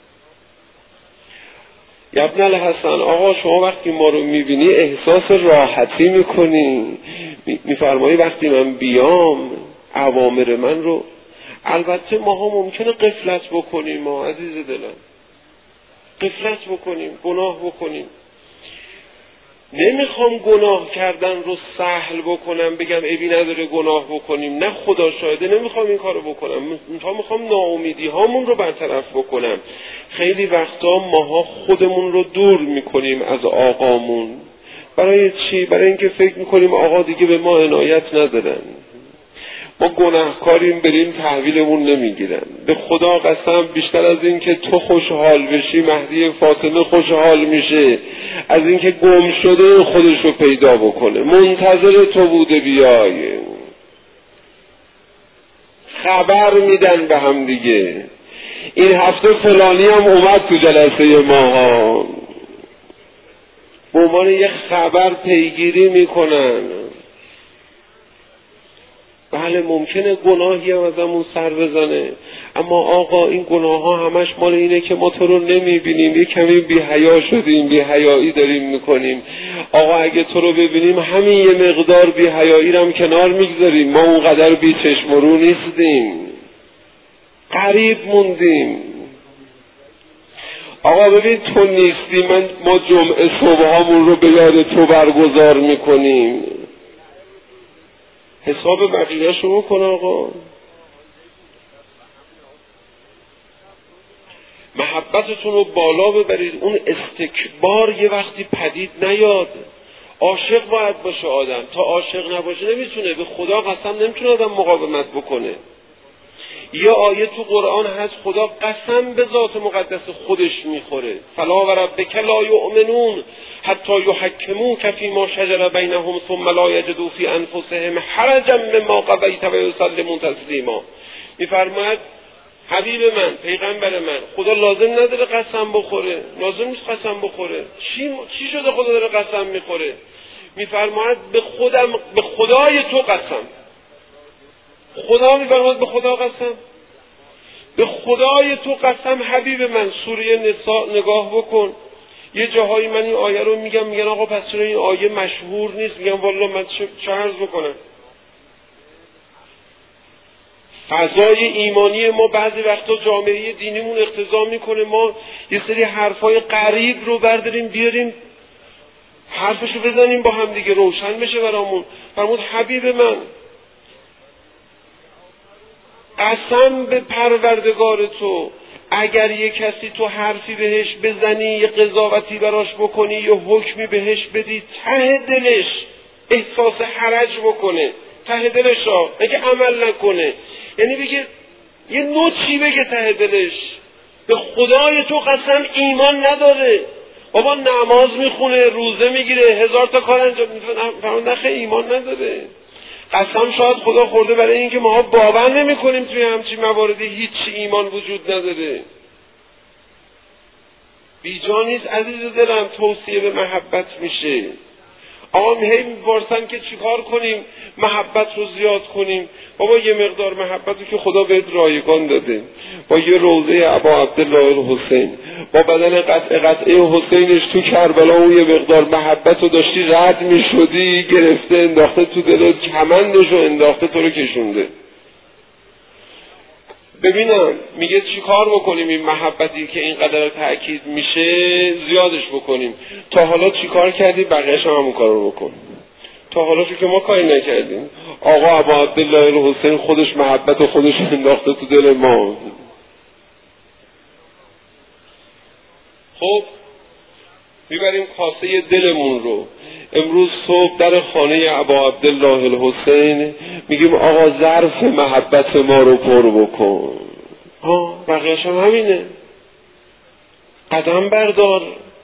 ابن الحسن آقا شما وقتی ما رو میبینی احساس راحتی میکنی، میفرمایی وقتی من بیام اوامر من رو، البته ماها ممکنه غفلت بکنیم، ما عزیز دلم غفلت بکنیم، گناه بکنیم. نمیخوام گناه کردن رو سهل بکنم، بگم عیبی نداره گناه بکنیم، نه خدا شاهده نمیخوام این کارو بکنم، میخوام ناامیدی هامون رو برطرف بکنم. خیلی وقتا ماها خودمون رو دور میکنیم از آقامون. برای چی؟ برای اینکه فکر میکنیم آقا دیگه به ما عنایت ندارن، ما گناهکاریم، بریم تحویلمون نمیگیرن. به خدا قسم بیشتر از این که تو خوشحال بشی مهدی فاطمه خوشحال میشه از این که گم شده خودش رو پیدا بکنه. منتظر تو بوده بیای. خبر میدن به هم دیگه، این هفته فلانی هم اومد تو جلسه ماها، به عنوان یک خبر پیگیری میکنن. بله ممکنه گناهی هم ازمون سر بزنه، اما آقا این گناه ها همش مال اینه که ما تو رو نمیبینیم، یه کمی بی حیا شدیم، بی حیایی داریم میکنیم. آقا اگه تو رو ببینیم همین یه مقدار بی حیایی رو هم کنار میگذاریم، ما اونقدر بی چشم و رو نیستیم، غریب موندیم. آقا ببین تو نیستی، ما جمعه صبحامون رو به یاد تو برگزار میکنیم. حساب بقیه‌شو بکن آقا. محبتتون رو بالا ببرید، اون استکبار یه وقتی پدید نیاد. عاشق باید باشه آدم، تا عاشق نباشه نمیتونه، به خدا قسم نمیتونه آدم مقاومت بکنه. یه آیه تو قرآن هست خدا قسم به ذات مقدس خودش میخوره، فلا و ربک لا یؤمنون حتی یحکموک فیما شجر بینهم ثم لا یجدوا فی انفسهم حرجا مما قضیت و یسلموا تسلیما. میفرماید حبیب من، پیغمبر من، خدا لازم نداره قسم بخوره، لازم نیست قسم بخوره. چی شده خدا داره قسم میخوره؟ میفرماید به خدای تو قسم. خدا میفرماید به خدا قسم، به خدای تو قسم. حبیب من سوره نساء نگاه بکن، یه جاهایی من این آیه رو میگن آقا پس چرا این آیه مشهور نیست؟ میگم والا من چه عرض بکنم. فضای ایمانی ما بعضی وقتا جامعه دینیمون اقتضا میکنه ما یه سری حرفای غریب رو برداریم بیاریم حرفشو بزنیم با هم دیگه روشن بشه برامون. فرمود حبیب من قسم به پروردگار تو، اگر یه کسی تو حرفی بهش بزنی، یه قضاوتی براش بکنی، یه حکمی بهش بدی، ته دلش احساس حرج بکنه، ته دلش اگه عمل نکنه، یعنی بگه یه نوچی بگه ته دلش، به خدای تو قسم ایمان نداره، بابا نماز میخونه، روزه میگیره، 1000 تا کار انجام میده، نخه ایمان نداره. قسم شاید خدا خورده برای اینکه ما باور نمی کنیم توی همچین مواردی هیچ ایمان وجود نداره. بیجا نیست عزیز دلم، توصیه به محبت میشه. آقا هی میپرسن که چیکار کنیم محبت رو زیاد کنیم. بابا یه مقدار محبتی که خدا بهت رایگان داده، با یه روضه ابا عبدالله الحسین، با بدن قطعه حسینش تو کربلا، اون یه مقدار محبت رو داشتی رد میشدی، گرفته انداخته تو دلت، کمندش رو انداخته تو رو کشونده. ببینم میگه چی کار بکنیم این محبتی که اینقدر تأکید میشه زیادش بکنیم. تا حالا چی کار کردی؟ بقیه‌اش هم همون کار رو بکن. تا حالا که ما کاری نکردیم. آقا ابا عبدالله الحسین خودش محبت خودش انداخته تو دل ما. خب میبریم کاسه دلمون رو. امروز صبح در خانه ابا عبدالله الحسین میگیم آقا ظرف محبت ما رو پر بکن. بقیه‌اش هم همینه. قدم بردار،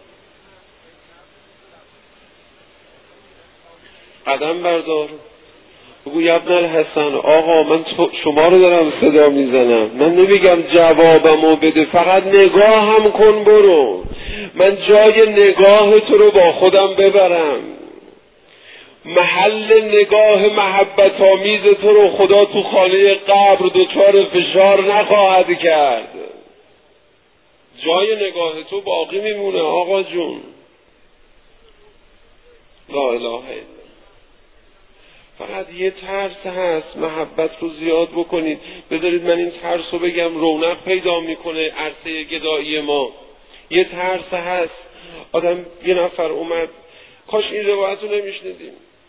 قدم بردار، بگو یا ابن الحسن آقا من شما رو دارم صدا میزنم، من نمیگم جوابمو بده، فقط نگاه هم کن، برو من جای نگاه تو رو با خودم ببرم، محل نگاه محبت آمیز تو رو خدا تو خانه قبر دچار فشار نخواهد کرد، جای نگاه تو باقی میمونه آقا جون. لا اله الا الله. فقط یه ترس هست، محبت رو زیاد بکنید. بذارید من این ترس رو بگم، رونق پیدا میکنه عرصه گدایی ما. یه ترس هست، آدم یه نفر اومد کاش این روایت رو نمیشنیدیم.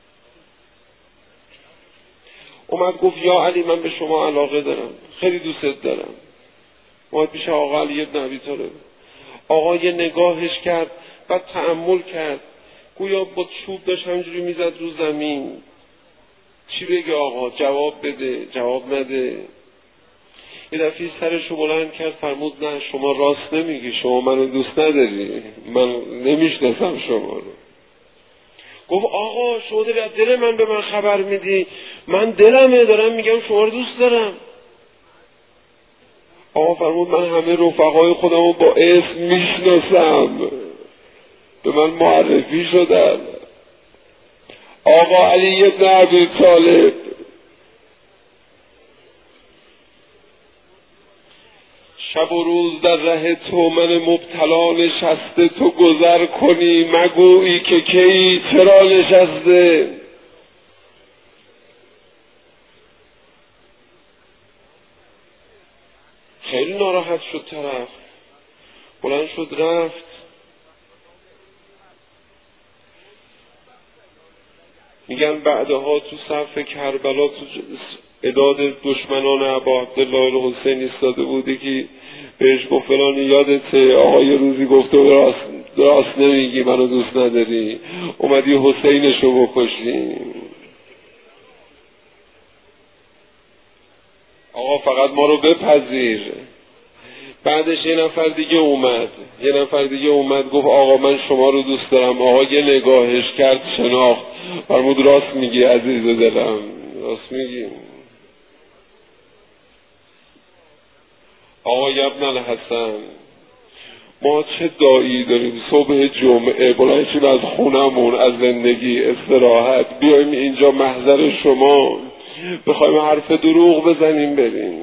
اومد گفت یا علی من به شما علاقه دارم، خیلی دوستت دارم. اومد پیش آقا علی ابن ابی طالب. آقا یه نگاهش کرد، بعد تأمل کرد، گویا با چوب داشت همجوری میزد رو زمین. چی بگه آقا؟ جواب بده، جواب نده. یه دفعه سرشو بلند کرد، فرمود نه شما راست نمیگی، شما منو دوست نداری، من نمیشناسم شما رو. گفت آقا شما داری از دل من به من خبر میدی، من دلمه دارم میگم شما رو دوست دارم. آقا فرمود من همه رفقای خودم رو با اسم میشناسم، به من معرفی شدن. آقا علی ابن ابی طالب شب و روز در ره تو من مبتلا نشسته، تو گذر کنی مگویی که کی چرا نشسته. خیلی ناراحت شد طرف، بلند شد رفت. میگن بعدها تو صف کربلا تو اعداد دشمنان ابا عبدالله الحسین ایستاده بوده که بهش گفت فلانی یادته آقا یه روزی گفته راست نمیگی منو دوست نداری، اومدی حسینشو بکشی. آقا فقط ما رو بپذیر. بعدش یه نفر دیگه اومد گفت آقا من شما رو دوست دارم. آقا یه نگاهش کرد، شناخت، فرمود راست میگی عزیز دلم، راست میگی. آقا ابن الحسن ما چه دایی داریم صبح جمعه بلند شیم از خونمون، از زندگی استراحت، بیایم اینجا محضر شما بخوایم حرف دروغ بزنیم بریم.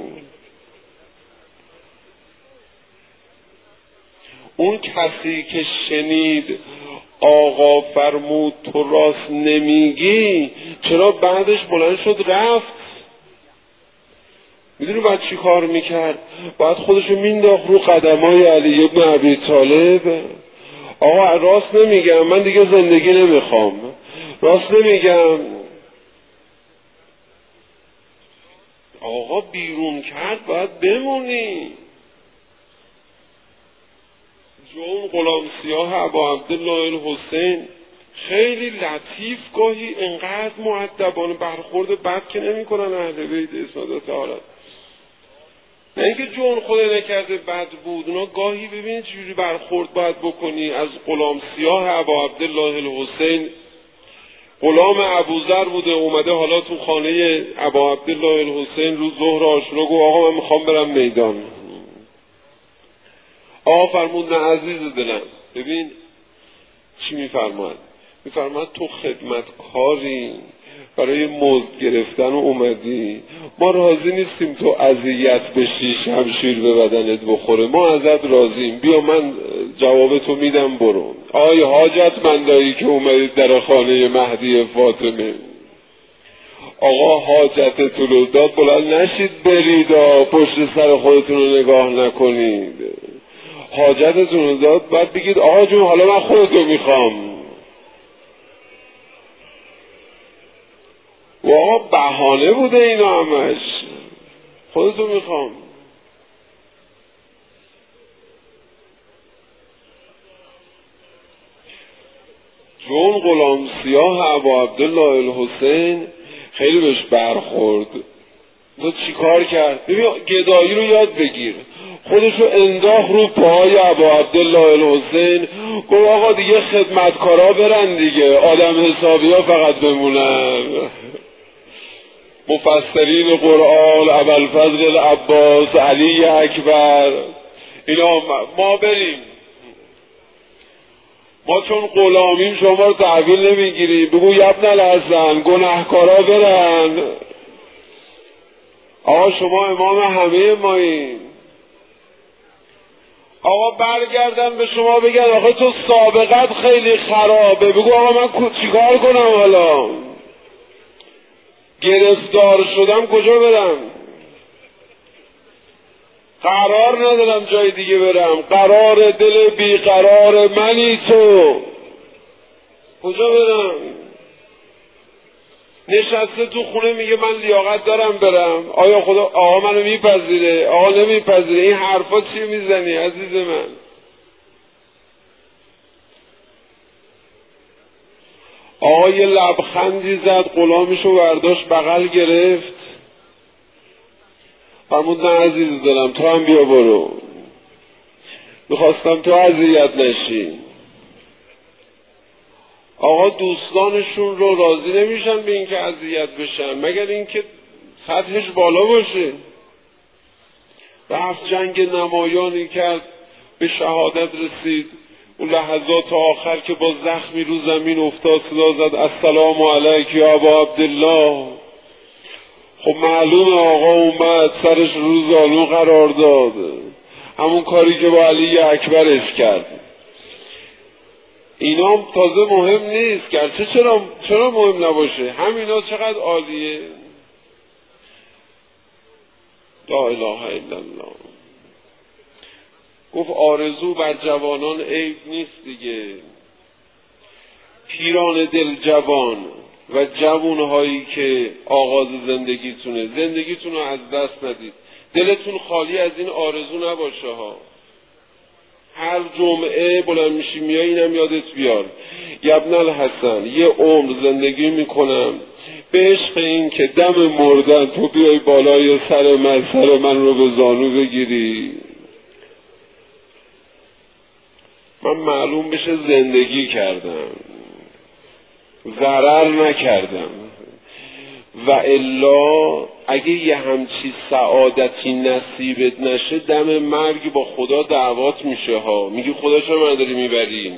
اون کسی که شنید آقا فرمود تو راست نمیگی، چرا بعدش بلند شد رفت؟ میدونی باید چی کار میکرد؟ باید خودشو مینداخت رو قدمای علی ابن ابی طالب. آقا راست نمیگم، من دیگه زندگی نمیخوام، راست نمیگم. آقا بیرون کرد باید بمونی. جون غلام سیاه ابا عبدالله الحسین خیلی لطیف، گاهی انقدر مؤدبانه برخورد بد که نمی کنن اهل بیت اسماعیل طهارت. نه اینکه جون خدا نکرده بد بود، اونا گاهی ببینید چجوری برخورد باید بکنی. از غلام سیاه ابا عبدالله الحسین، غلام ابوذر بوده، اومده حالا تو خانه ابا عبدالله الحسین روز ظهر عاشورا، گفت آقا من میخوام برم میدان. آقا فرمود نه عزیز دلم. ببین چی میفرماد؟ میفرماد تو خدمتکاری برای مزد گرفتن اومدی، ما راضی نیستیم تو اذیت بشی، شمشیر به بدنت بخوره، ما ازت راضیم، بیا من جواب تو میدم برو. آی حاجتمندایی که اومدید در خانه مهدی فاطمه، آقا حاجتتون رو داد، بلند نشید برید پشت سر خودتون رو نگاه نکنید. حاجتتون رو داد بعد بگید آقا جون حالا من خودتو میخوام. و آقا بهانه بوده اینا همش، خودتو میخوام. جون غلام سیاه ابا عبدالله الحسین خیلی بهش برخورد. تو چی کار کرد؟ ببین گدایی رو یاد بگیر. خودشو انداخت رو پاهای ابا عبدالله الحسین، گفت آقا دیگه خدمتکارا برن دیگه، آدم حسابی ها فقط بمونن. مفسرین قرآن ابوالفضل العباس، علی اکبر، اینا ما بریم، ما چون غلامیم شما رو تحویل نمیگیریم. بگو ابن الحسن گناهکارا برن، آقا شما امام همه ماییم. آقا برگردن به شما بگن آقا تو سابقت خیلی خرابه، بگو آقا من چیکار کنم حالا؟ گرفتار شدم کجا برم؟ قرار ندارم جای دیگه برم، قرار دل بیقرار منی تو. کجا برم؟ نشسته تو خونه میگه من لیاقت دارم برم. آیا خدا آقا منو میپذیره؟ آقا نمیپذیره. این حرفا چی میزنی عزیز من؟ آقا یه لبخندی زد، غلامشو برداشت بغل گرفت، فرمود نه عزیز دارم، تو هم بیا برو، میخواستم تو اذیت نشی. آقا دوستانشون رو راضی نمیشن به اینکه اذیت بشن مگر اینکه سطحش بالا باشه. رفت جنگ نمایانی کرد، به شهادت رسید. اون لحظات آخر که با زخمی رو زمین افتاد صدا زد السلام علیک یا ابا عبدالله. خب معلومه آقا اومد سرش رو زانو قرار داد، همون کاری که با علی اکبرش کرد. اینا تازه مهم نیست، گرچه چرا مهم نباشه، همینا چقدر عالیه. لا اله الا الله. گفت آرزو بر جوانان عیب نیست دیگه. پیران دل جوان و جوانهایی که آغاز زندگیتون رو از دست ندید، دلتون خالی از این آرزو نباشه ها. هر جمعه بلند میشی میای اینم یادت بیار ابن الحسن یه عمر زندگی میکنم به عشق این که دم مردن تو بیای بالای سر من رو به زانو بگیری. من معلوم بشه زندگی کردم، ضرر نکردم، و الا اگه یه همچی سعادتی نصیبت نشه دم مرگ با خدا دعوات میشه ها. میگی خدا چرا من داری میبریم؟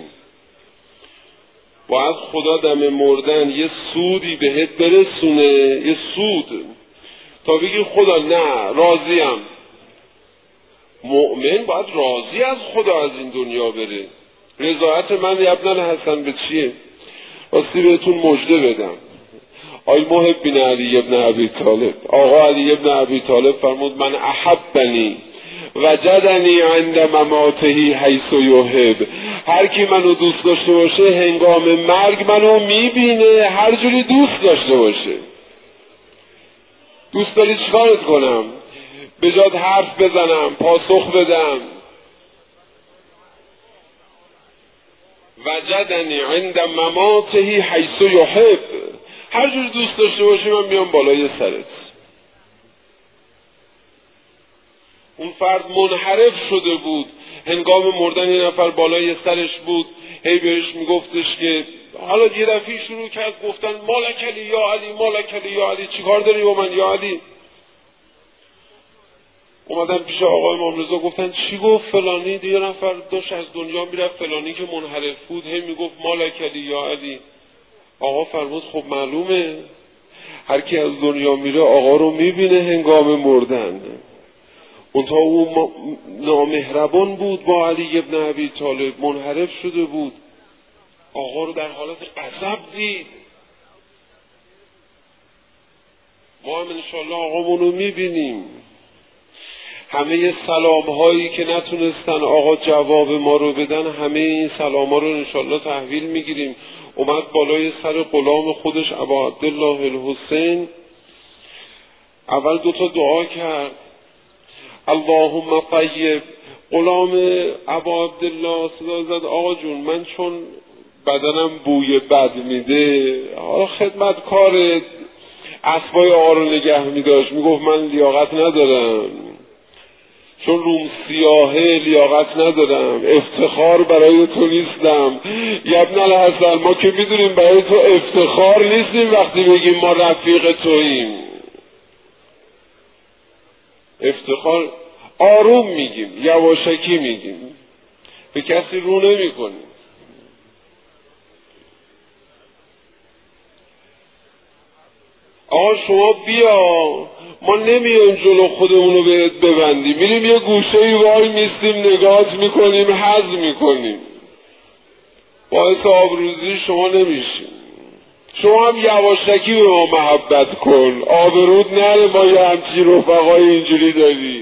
باید خدا دم مردن یه سودی بهت برسونه، یه سود، تا بگی خدا نه راضیم. مؤمن باید راضی از خدا از این دنیا بره. رضایت من ابن الحسن به چیه؟ راستی بهتون مژده بدم. آی محبین علی ابن ابی طالب، آقا علی ابن ابی طالب فرمود من احبنی وجدنی عند مماتهی حیث یحب. هر کی منو دوست داشته باشه هنگام مرگ منو میبینه هر جوری دوست داشته باشه. دوست داری چیکارت کنم؟ به جات حرف بزنم، پاسخ بدم. وجدنی عند مماتهی حیث یحب. هر جوری دوست داشته باشی من میام بالای سرت. اون فرد منحرف شده بود، هنگام مردن یه نفر بالای سرش بود، هی بهش میگفتش که حالا یه دفعه شروع کرد گفتن مالک علی یا علی، مالک علی یا علی، چی کار داری با من یا علی؟ اومدن پیش آقا امام رضا گفتن چی گفت فلانی؟ یه نفر داشت از دنیا میرفت، فلانی که منحرف بود هی میگفت مالک علی یا علی. آقا فرمود خب معلومه هر کی از دنیا میره آقا رو میبینه هنگام مردن. اونتا او نامهربان بود با علی ابن ابی طالب، منحرف شده بود، آقا رو در حالت غضب دید. ما هم انشالله آقامون رو میبینیم. همه سلام هایی که نتونستن آقا جواب ما رو بدن، همه این سلام ها رو انشالله تحویل میگیریم. اومد بالای سر غلام خودش ابا عبدالله الحسین، اول 2 دعا کرد اللهم طیب. غلام ابا عبدالله صدا زد آقا جون من چون بدنم بوی بد میده، حالا خدمتکار اسبای آقا رو نگه میداشت، میگفت من لیاقت ندارم، چون روم سیاهه لیاقت ندارم، افتخار برای تو نیستم. ابن الحسن ما که میدونیم برای تو افتخار نیستیم وقتی بگیم ما رفیق توییم. افتخار آروم میگیم، یواشکی میگیم، به کسی رو نمی کنیم. آقا شما بیا، ما نمیایم جلو خودمونو بهت ببندیم، میریم یه گوشه‌ای وای میستیم نگاهت میکنیم، هضم میکنیم، باعث آبروزی شما نمیشیم. شما هم یواشکی به ما محبت کن، آبرود نره ما یه همچی رفقای اینجوری داری.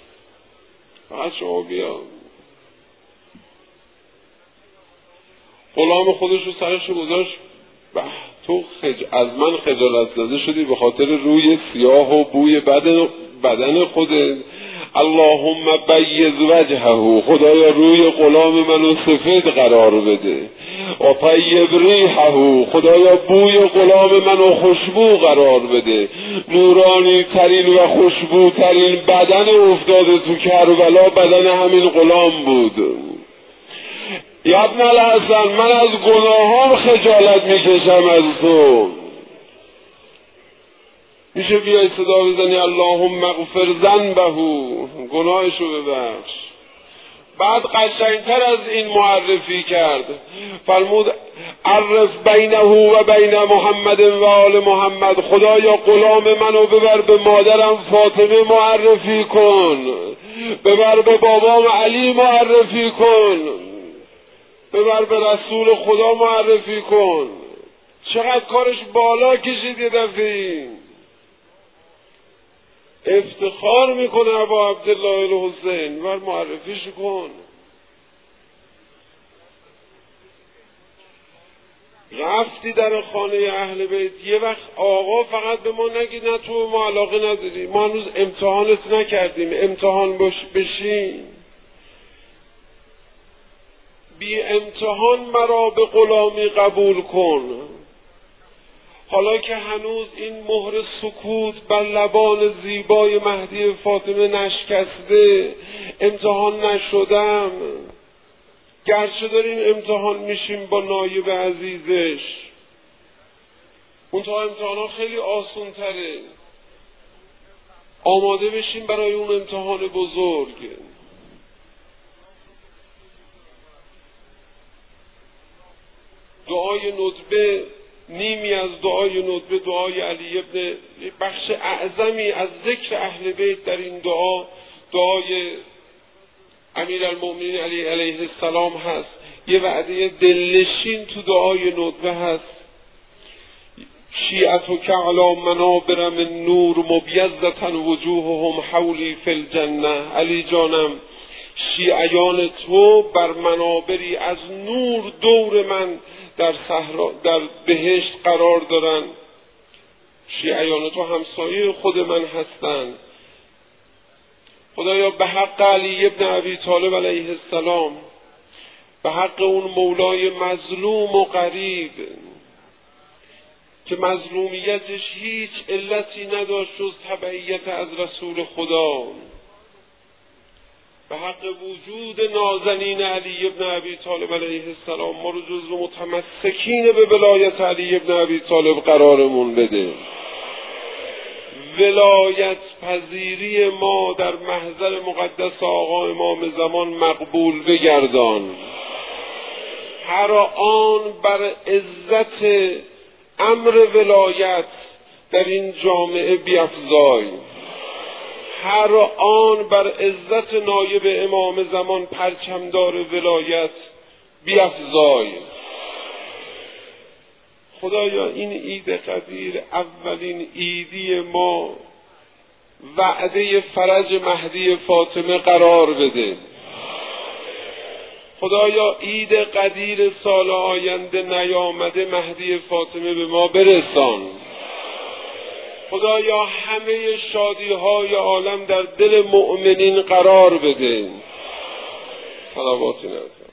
فقط شما بیا. غلام خودش رو سرش گذاشت. تو از من خجالت زده شدی به خاطر روی سیاه و بوی بدن خودت. اللهم بیض وجهه، خدایا روی غلام منو سفید قرار بده. و طیب ریحه، خدایا بوی غلام منو خوشبو قرار بده. نورانی ترین و خوشبو ترین بدن افتاده تو کربلا بدن همین غلام بود. یا ابن الحسن، من از گناهام خجالت میکشم از تو. میشه بیای صدا بزنی اللهم اغفر ذنبه، گناهشو ببخش. بعد قشنگتر از این معرفی کرد، فرمود عرف بینه و بین محمد و آل محمد، خدایا غلام منو ببر به مادرم فاطمه معرفی کن، ببر به بابام علی معرفی کن، ببر به رسول خدا معرفی کن. چقدر کارش بالا کشید یه دفعه. افتخار میکنه ابا عبدالله الحسین، بر معرفیش کن. رفتی در خانه اهل بیت، یه وقت آقا فقط به ما نگی نه تو ما علاقه نداری، ما هنوز امتحانت نکردیم، امتحان بشیم. بی امتحان مرا به غلامی قبول کن. حالا که هنوز این مهر سکوت بر لبان زیبای مهدی فاطمه نشکسته، امتحان نشدم، گرچه داریم امتحان میشیم با نایب عزیزش، اون تا امتحان ها خیلی آسون تره. آماده بشیم برای اون امتحان بزرگ. دعای ندبه، نیمی از دعای ندبه، دعای علی ابن، بخش اعظمی از ذکر اهل بیت در این دعا، دعای امیرالمؤمنین علی علیه السلام هست. یه وعده دلنشین تو دعای ندبه هست. شیعتک علی منابر من نور مبیضة وجوههم حولی فی الجنه. علی جانم، شیعیان تو بر منابری از نور دور من در صحرا در بهشت قرار دارن. شیعیان تو همسایه خود من هستند. خدایا به حق علی ابن ابی طالب علیه السلام، به حق اون مولای مظلوم و غریب که مظلومیتش هیچ علتی نداشت جز تبعیت از رسول خدا، به حق وجود نازنین علی ابن ابی طالب علیه السلام، ما رو جزو متمسکین به ولایت علی ابن ابی طالب قرارمون بده. ولایت پذیری ما در محضر مقدس آقا امام زمان مقبول بگردان. هر آن بر عزت امر ولایت در این جامعه بیفزای، هر آن بر عزت نایب امام زمان پرچمدار ولایت بیفزای. خدایا این عید قدیر اولین عیدی ما وعده فرج مهدی فاطمه قرار بده. خدایا عید قدیر سال آینده نیامده مهدی فاطمه به ما برسان. خدایا همه شادی‌های عالم در دل مؤمنین قرار بده. صلوات نزد